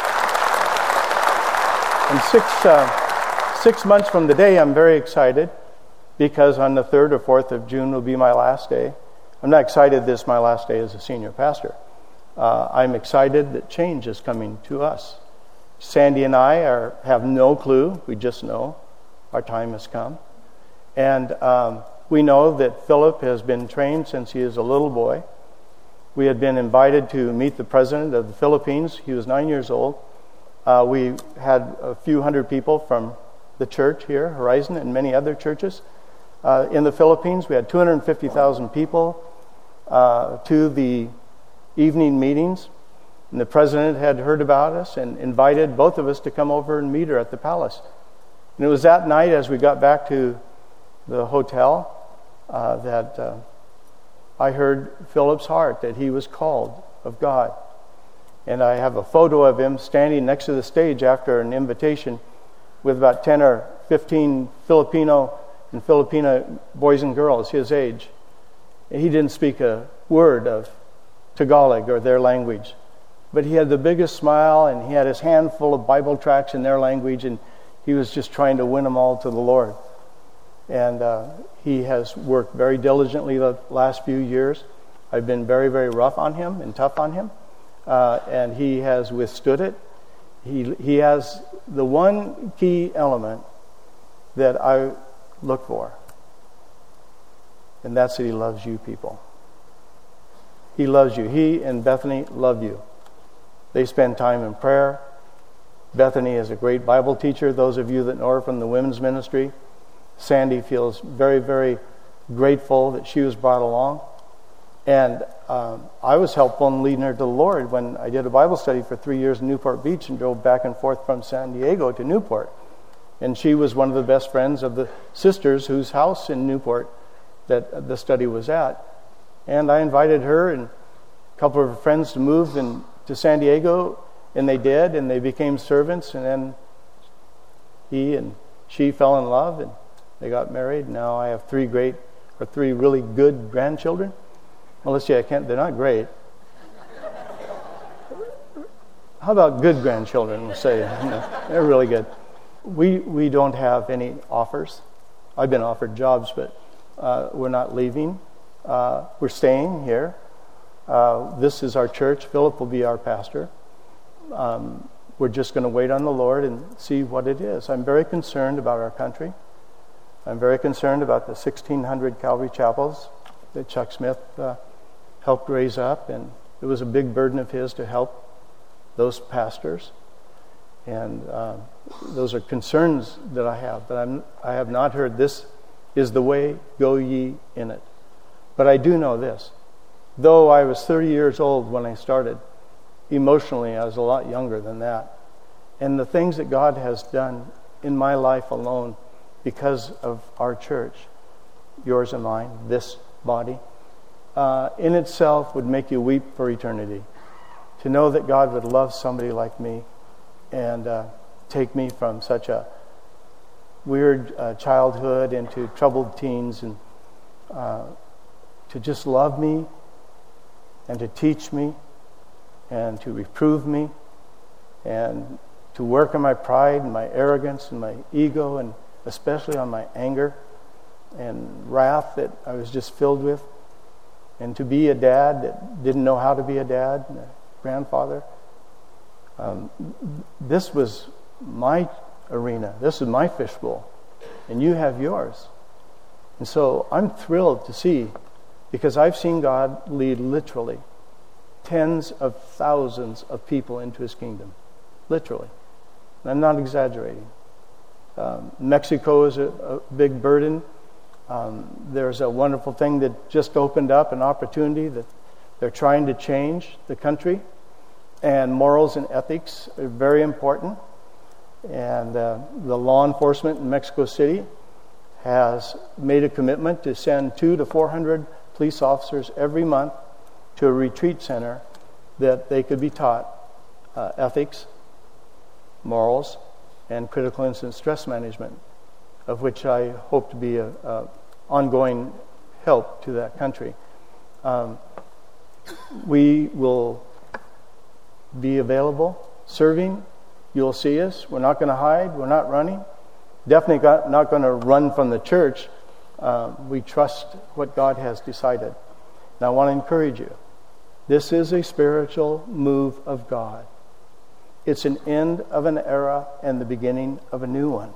And six, uh, six months from today, I'm very excited because on the third or fourth of June will be my last day. I'm not excited this is my last day as a senior pastor. Uh, I'm excited that change is coming to us. Sandy and I are, have no clue. We just know our time has come. And um, we know that Philip has been trained since he is a little boy. We had been invited to meet the president of the Philippines. He was nine years old. Uh, we had a few hundred people from the church here, Horizon, and many other churches. Uh, in the Philippines, we had two hundred fifty thousand people uh, to the evening meetings. And the president had heard about us and invited both of us to come over and meet her at the palace. And it was that night as we got back to the hotel uh, that uh, I heard Philip's heart, that he was called of God. And I have a photo of him standing next to the stage after an invitation with about ten or fifteen Filipino and Filipina boys and girls his age. And he didn't speak a word of Tagalog or their language. But he had the biggest smile, and he had his hand full of Bible tracts in their language, and he was just trying to win them all to the Lord. And uh, he has worked very diligently the last few years. I've been very, very rough on him and tough on him. uh, and he has withstood it. He he has the one key element that I look for, and that's that he loves you people. He loves you. He and Bethany love you. They spend time in prayer. Bethany is a great Bible teacher. Those of you that know her from the women's ministry, Sandy feels very, very grateful that she was brought along. And um, I was helpful in leading her to the Lord when I did a Bible study for three years in Newport Beach and drove back and forth from San Diego to Newport. And she was one of the best friends of the sisters whose house in Newport that the study was at. And I invited her and a couple of her friends to move in, to San Diego, and they did, and they became servants, and then he and she fell in love, and they got married. Now I have three great, or three really good grandchildren. Well, let's see, I can't, they're not great. How about good grandchildren, we'll say. They're really good. We we don't have any offers. I've been offered jobs, but uh, we're not leaving. Uh, we're staying here. Uh, this is our church. Philip will be our pastor. Um, we're just going to wait on the Lord and see what it is. I'm very concerned about our country. I'm very concerned about the sixteen hundred Calvary chapels that Chuck Smith uh, helped raise up, and it was a big burden of his to help those pastors. And uh, those are concerns that I have. But I'm, I have not heard this is the way, go ye in it. But I do know this. Though I was thirty years old when I started, emotionally I was a lot younger than that. And the things that God has done in my life alone because of our church, yours and mine, this body, uh, in itself would make you weep for eternity. To know that God would love somebody like me and uh, take me from such a weird uh, childhood into troubled teens, and uh, to just love me and to teach me and to reprove me and to work on my pride and my arrogance and my ego, and especially on my anger and wrath that I was just filled with, and to be a dad that didn't know how to be a dad, and a grandfather. Um, this was my arena. This is my fishbowl, and you have yours. And so I'm thrilled to see, because I've seen God lead literally tens of thousands of people into his kingdom. Literally. And I'm not exaggerating. Um, Mexico is a, a big burden. Um, there's a wonderful thing that just opened up, an opportunity that they're trying to change the country. And morals and ethics are very important. And uh, the law enforcement in Mexico City has made a commitment to send two to four hundred police officers every month to a retreat center that they could be taught uh, ethics, morals, and critical incident stress management, of which I hope to be a, a ongoing help to that country. Um, we will be available, serving. You'll see us. We're not going to hide. We're not running. Definitely got, not going to run from the church. Uh, we trust what God has decided. Now I want to encourage you. This is a spiritual move of God. It's an end of an era and the beginning of a new one.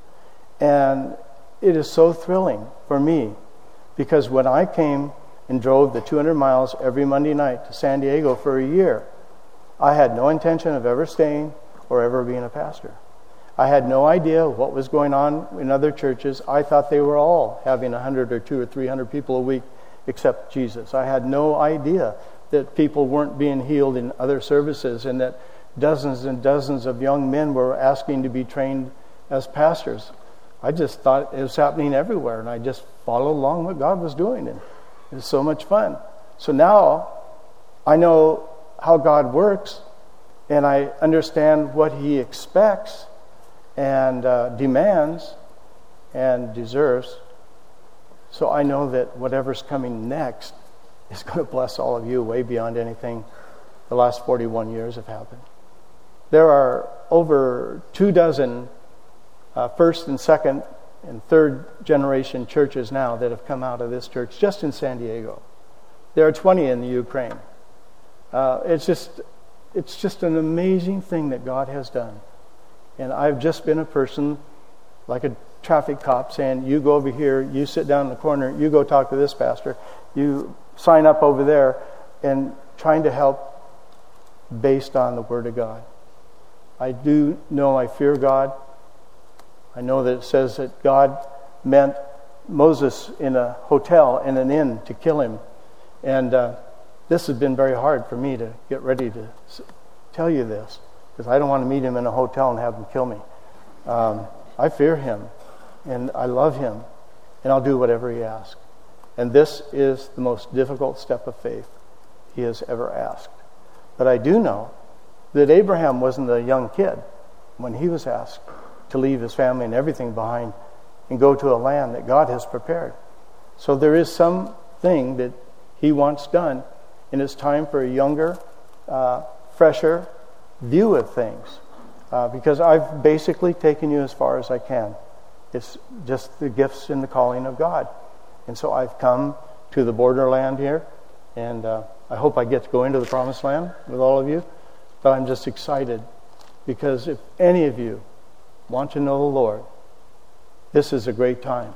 And it is so thrilling for me, because when I came and drove the two hundred miles every Monday night to San Diego for a year, I had no intention of ever staying or ever being a pastor. I had no idea what was going on in other churches. I thought they were all having one hundred or two or three hundred people a week except Jesus. I had no idea that people weren't being healed in other services, and that dozens and dozens of young men were asking to be trained as pastors. I just thought it was happening everywhere, and I just followed along what God was doing, and it was so much fun. So now I know how God works, and I understand what he expects and uh, demands and deserves. So I know that whatever's coming next is going to bless all of you way beyond anything the last forty-one years have happened. There are over two dozen uh, first and second and third generation churches now that have come out of this church just in San Diego. There are twenty in the Ukraine. Uh, it's just it's just an amazing thing that God has done. And I've just been a person like a traffic cop saying, you go over here, you sit down in the corner, you go talk to this pastor, you sign up over there, and trying to help based on the Word of God. I do know I fear God. I know that it says that God meant Moses in a hotel, in an inn, to kill him. And uh, this has been very hard for me to get ready to tell you this, because I don't want to meet him in a hotel and have him kill me. Um, I fear him, and I love him, and I'll do whatever he asks. And this is the most difficult step of faith he has ever asked. But I do know that Abraham wasn't a young kid when he was asked to leave his family and everything behind and go to a land that God has prepared. So there is something that he wants done, and it's time for a younger, uh, fresher view of things. Uh, because I've basically taken you as far as I can. It's just the gifts and the calling of God. And so I've come to the borderland here, and uh, I hope I get to go into the promised land with all of you. But I'm just excited, because if any of you want to know the Lord, this is a great time.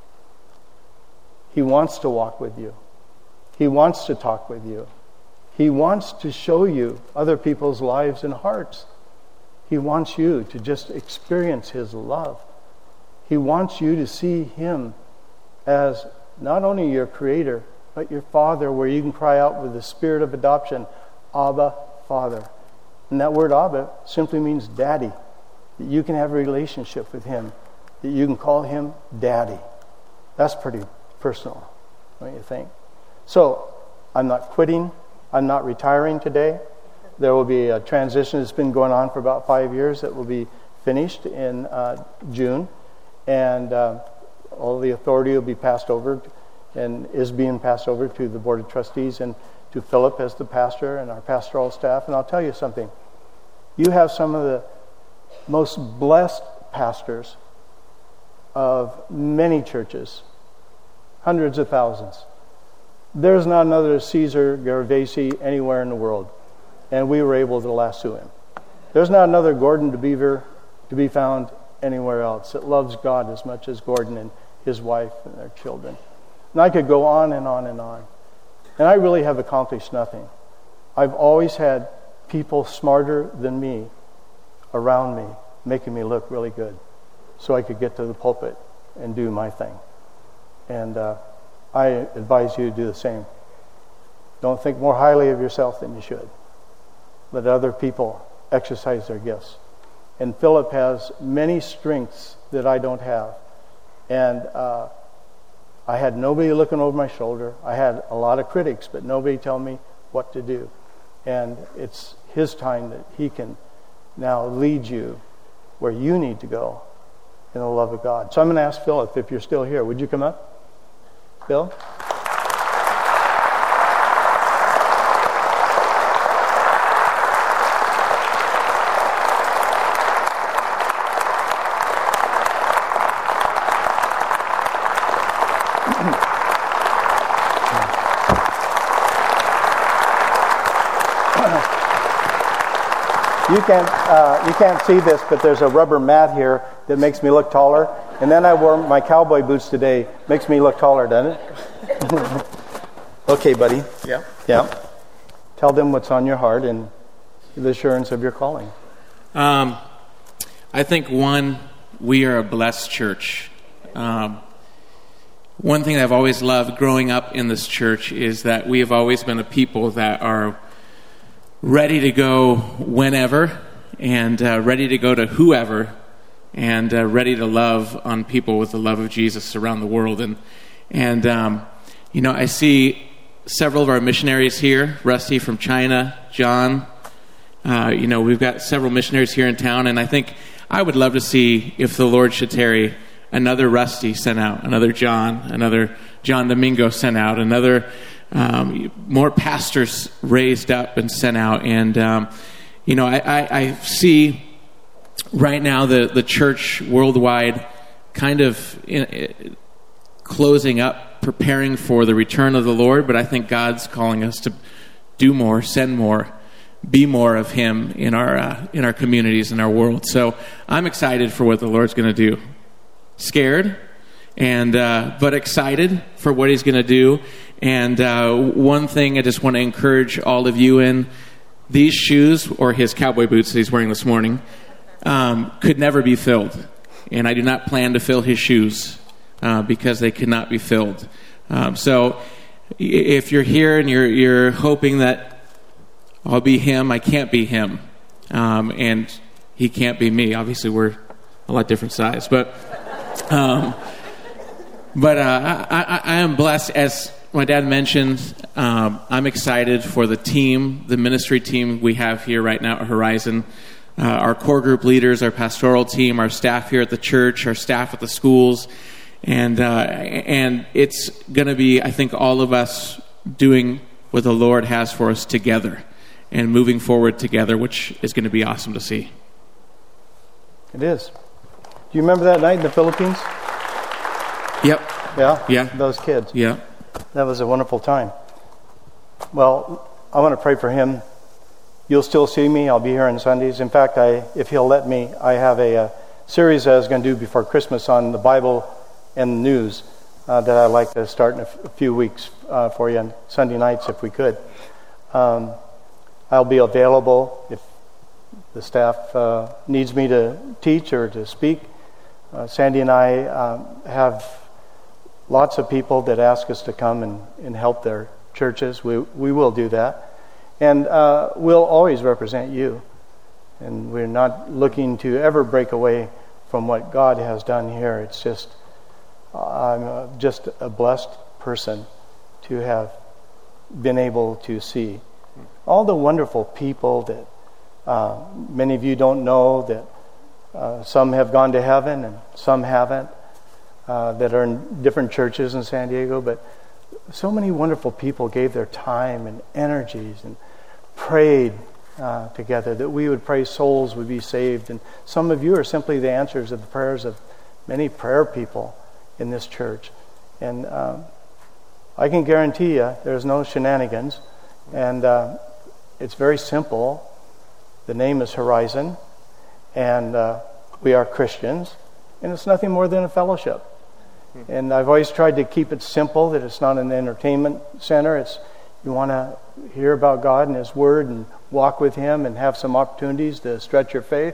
He wants to walk with you. He wants to talk with you. He wants to show you other people's lives and hearts. He wants you to just experience His love. He wants you to see Him as not only your Creator, but your Father, where you can cry out with the spirit of adoption, Abba, Father. And that word Abba simply means daddy. That you can have a relationship with Him. That you can call Him Daddy. That's pretty personal, don't you think? So, I'm not quitting. I'm not retiring today. There will be a transition that's been going on for about five years that will be finished in uh, June. And uh, all the authority will be passed over and is being passed over to the Board of Trustees and to Philip as the pastor and our pastoral staff. And I'll tell you something. You have some of the most blessed pastors of many churches, hundreds of thousands. There's not another Caesar Gervasi anywhere in the world, and we were able to lasso him. There's not another Gordon DeBeaver to be found anywhere else that loves God as much as Gordon and his wife and their children. And I could go on and on and on. And I really have accomplished nothing. I've always had people smarter than me around me, making me look really good, so I could get to the pulpit and do my thing. And uh, I advise you to do the same. Don't think more highly of yourself than you should. Let other people exercise their gifts. And Philip has many strengths that I don't have. And uh, I had nobody looking over my shoulder. I had a lot of critics, but nobody tell me what to do. And it's his time that he can now lead you where you need to go in the love of God. So I'm going to ask Philip, if you're still here, would you come up? Bill? You can't, uh, you can't see this, but there's a rubber mat here that makes me look taller. And then I wore my cowboy boots today. Makes me look taller, doesn't it? Okay, buddy. Yeah. Yeah. Tell them what's on your heart and the assurance of your calling. Um, I think, one, we are a blessed church. Um, one thing that I've always loved growing up in this church is that we have always been a people that are ready to go whenever and uh, ready to go to whoever and uh, ready to love on people with the love of Jesus around the world. And, and um, you know, I see several of our missionaries here, Rusty from China, John. Uh, you know, we've got several missionaries here in town, and I think I would love to see, if the Lord should tarry, another Rusty sent out, another John, another John Domingo sent out, another um, more pastors raised up and sent out. And, um, you know, I, I, I see right now the, the church worldwide kind of in, in, closing up, preparing for the return of the Lord, but I think God's calling us to do more, send more, be more of Him in our uh, in our communities, in our world. So I'm excited for what the Lord's going to do. Scared, and uh, but excited for what He's going to do. And uh, one thing I just want to encourage all of you in: these shoes, or his cowboy boots that he's wearing this morning, um, could never be filled. And I do not plan to fill his shoes uh, because they could not be filled. Um, so if you're here and you're you're hoping that I'll be him, I can't be him. Um, and he can't be me. Obviously, we're a lot different size. But um, but uh, I, I, I am blessed. As my dad mentioned, um, I'm excited for the team, the ministry team we have here right now at Horizon. Uh, our core group leaders, our pastoral team, our staff here at the church, our staff at the schools. And uh, and it's going to be, I think, all of us doing what the Lord has for us together and moving forward together, which is going to be awesome to see. It is. Do you remember that night in the Philippines? Yep. Yeah? Yeah. Those kids. Yeah. That was a wonderful time. Well, I want to pray for him. You'll still see me. I'll be here on Sundays. In fact, I, if he'll let me, I have a, a series that I was going to do before Christmas on the Bible and news uh, that I'd like to start in a, f- a few weeks uh, for you on Sunday nights if we could. Um, I'll be available if the staff uh, needs me to teach or to speak. Uh, Sandy and I um, have lots of people that ask us to come and, and help their churches. We we will do that. And uh, we'll always represent you. And we're not looking to ever break away from what God has done here. It's just, I'm uh, just a blessed person to have been able to see all the wonderful people that uh, many of you don't know, that uh, some have gone to heaven and some haven't, uh, that are in different churches in San Diego. But so many wonderful people gave their time and energies and prayed uh, together that we would pray souls would be saved. And some of you are simply the answers of the prayers of many prayer people in this church. And um, I can guarantee you there's no shenanigans. And uh, it's very simple. The name is Horizon. And uh, we are Christians. And it's nothing more than a fellowship. And I've always tried to keep it simple, that it's not an entertainment center. It's you want to hear about God and His Word and walk with Him and have some opportunities to stretch your faith.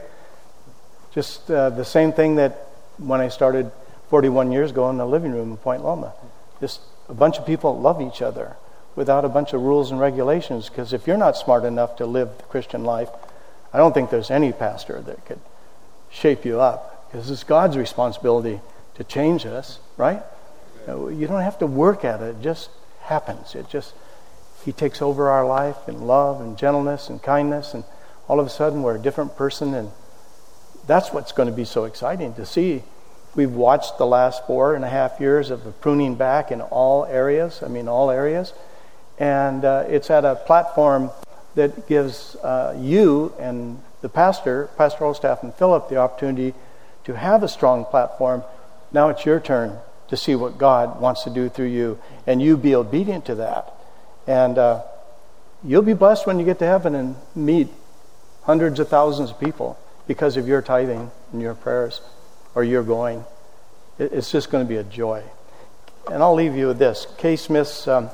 Just uh, the same thing that when I started forty-one years ago in the living room in Point Loma. Just a bunch of people love each other without a bunch of rules and regulations. Because if you're not smart enough to live the Christian life, I don't think there's any pastor that could shape you up. Because it's God's responsibility to change us, right? You don't have to work at it. It just happens. It just, He takes over our life in love and gentleness and kindness, and all of a sudden we're a different person. And that's what's going to be so exciting to see. We've watched the last four and a half years of the pruning back in all areas. I mean, all areas. And uh, it's at a platform that gives uh, you and the pastor, pastoral staff, and Philip the opportunity to have a strong platform. Now it's your turn to see what God wants to do through you, and you be obedient to that. And uh, you'll be blessed when you get to heaven and meet hundreds of thousands of people because of your tithing and your prayers or your going. It's just going to be a joy. And I'll leave you with this. Kay Smith's, um,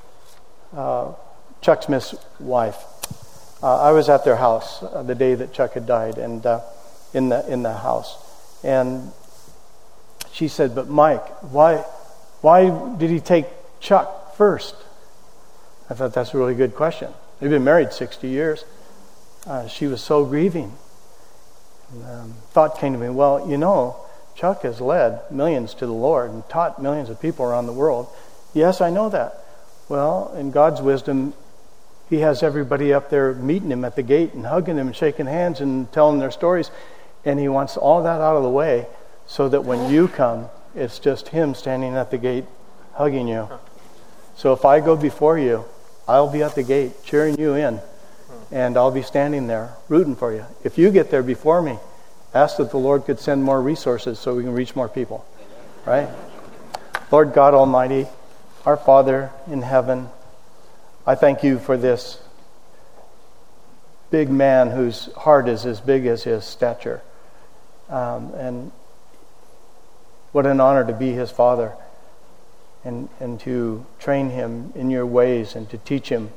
uh, Chuck Smith's wife. Uh, I was at their house uh, the day that Chuck had died, and uh, in the in the house, and she said, "But Mike, why, why did he take Chuck first?" I thought that's a really good question. They've been married sixty years. Uh, she was so grieving. And, um, thought came to me, well, you know, Chuck has led millions to the Lord and taught millions of people around the world. Yes, I know that. Well, in God's wisdom, He has everybody up there meeting Him at the gate and hugging Him and shaking hands and telling their stories. And He wants all that out of the way so that when you come, it's just Him standing at the gate hugging you. So if I go before you, I'll be at the gate cheering you in. And I'll be standing there rooting for you. If you get there before me, ask that the Lord could send more resources so we can reach more people. Right? Lord God Almighty, our Father in heaven, I thank You for this big man whose heart is as big as his stature. Um, and what an honor to be his father and, and to train him in your ways and to teach him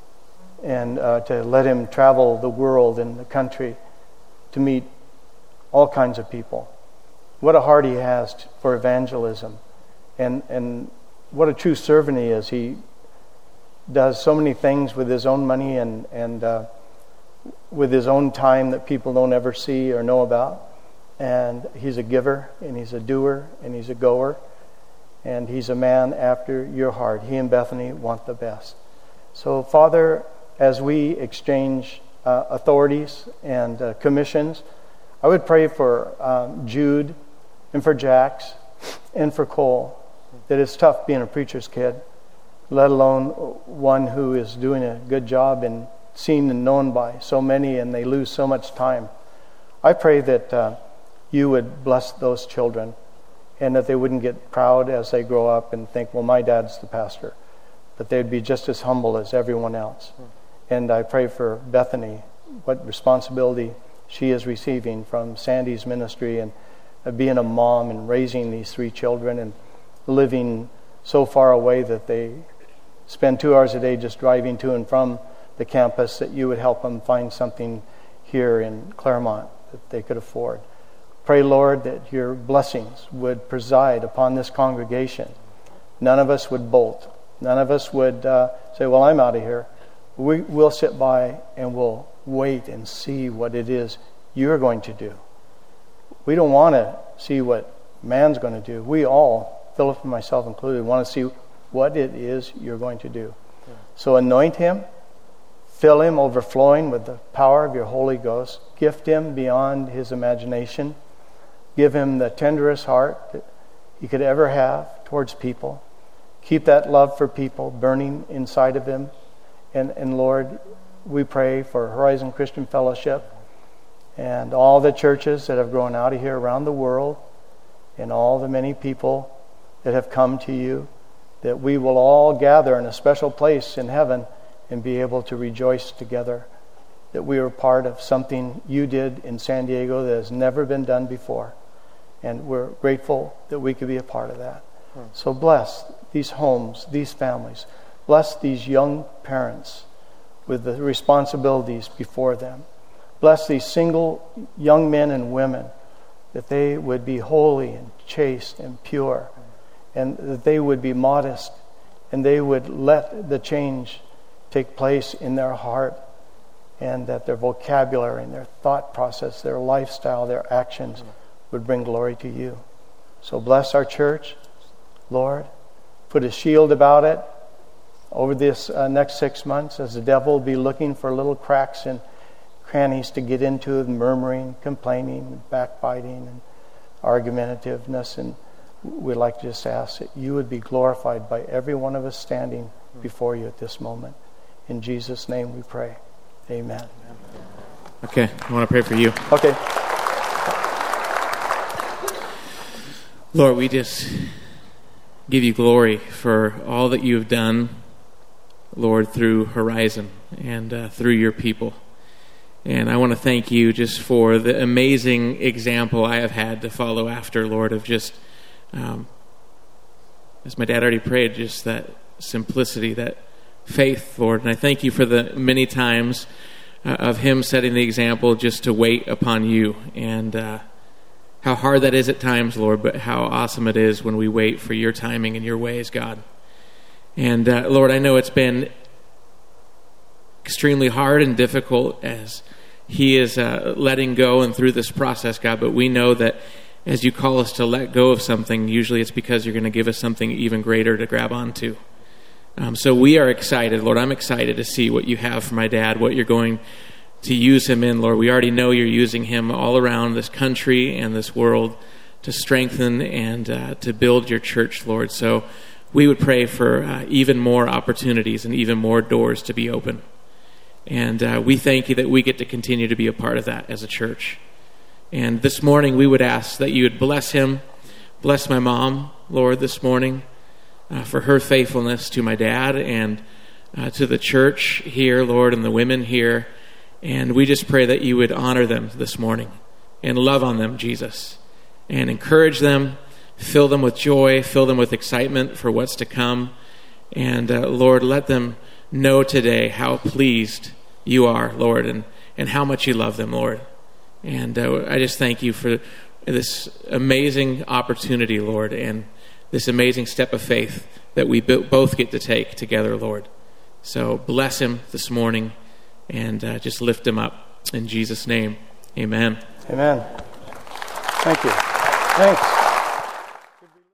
and uh, to let him travel the world and the country to meet all kinds of people. What a heart he has t- for evangelism. And, and what a true servant he is. He does so many things with his own money and, and uh, with his own time that people don't ever see or know about. And he's a giver, and he's a doer, and he's a goer. And he's a man after your heart. He and Bethany want the best. So, Father, as we exchange uh, authorities and uh, commissions, I would pray for um, Jude and for Jax and for Cole, that it's tough being a preacher's kid, let alone one who is doing a good job and seen and known by so many, and they lose so much time. I pray that uh, you would bless those children and that they wouldn't get proud as they grow up and think, well, my dad's the pastor. But they'd be just as humble as everyone else. And I pray for Bethany, what responsibility she is receiving from Sandy's ministry and uh, being a mom and raising these three children and living so far away that they spend two hours a day just driving to and from the campus, that you would help them find something here in Claremont that they could afford. Pray, Lord, that your blessings would preside upon this congregation. None of us would bolt. None of us would uh, say, well, I'm out of here. We, we'll sit by and we'll wait and see what it is you're going to do. We don't want to see what man's going to do. We all, Philip and myself included, want to see what it is you're going to do. Yeah. So anoint him, fill him overflowing with the power of your Holy Ghost, gift him beyond his imagination, give him the tenderest heart that he could ever have towards people. Keep that love for people burning inside of him. And, and Lord, we pray for Horizon Christian Fellowship and all the churches that have grown out of here around the world and all the many people that have come to you, that we will all gather in a special place in heaven and be able to rejoice together, that we are part of something you did in San Diego that has never been done before. And we're grateful that we could be a part of that. Hmm. So bless these homes, these families. Bless these young parents with the responsibilities before them. Bless these single young men and women, that they would be holy and chaste and pure, and that they would be modest, and they would let the change take place in their heart, and that their vocabulary and their thought process, their lifestyle, their actions would bring glory to you. So bless our church, Lord. Put a shield about it over this uh, next six months as the devil will be looking for little cracks and crannies to get into, and murmuring, complaining, backbiting, and argumentativeness. And we'd like to just ask that you would be glorified by every one of us standing before you at this moment. In Jesus' name we pray. Amen. Okay, I want to pray for you. Okay. Lord, we just give you glory for all that you have done, Lord, through Horizon and uh, through your people. And I want to thank you just for the amazing example I have had to follow after, Lord, of just, um, as my dad already prayed, just that simplicity, that faith, Lord. And I thank you for the many times uh, of him setting the example just to wait upon you, and uh, how hard that is at times, Lord, but how awesome it is when we wait for your timing and your ways, God. And uh, Lord, I know it's been extremely hard and difficult as he is uh, letting go and through this process, God, but we know that as you call us to let go of something, usually it's because you're going to give us something even greater to grab onto. Um, so we are excited, Lord. I'm excited to see what you have for my dad, what you're going to use him in, Lord. We already know you're using him all around this country and this world to strengthen and uh, to build your church, Lord. So we would pray for uh, even more opportunities and even more doors to be open. And uh, we thank you that we get to continue to be a part of that as a church. And this morning we would ask that you would bless him, bless my mom, Lord, this morning, uh, for her faithfulness to my dad and uh, to the church here, Lord, and the women here. And we just pray that you would honor them this morning and love on them, Jesus, and encourage them, fill them with joy, fill them with excitement for what's to come. And uh, Lord, let them know today how pleased you are, Lord, and, and how much you love them, Lord. And uh, I just thank you for this amazing opportunity, Lord, and this amazing step of faith that we bo- both get to take together, Lord. So bless him this morning and uh, just lift him up. In Jesus' name, amen. Amen. Thank you. Thanks.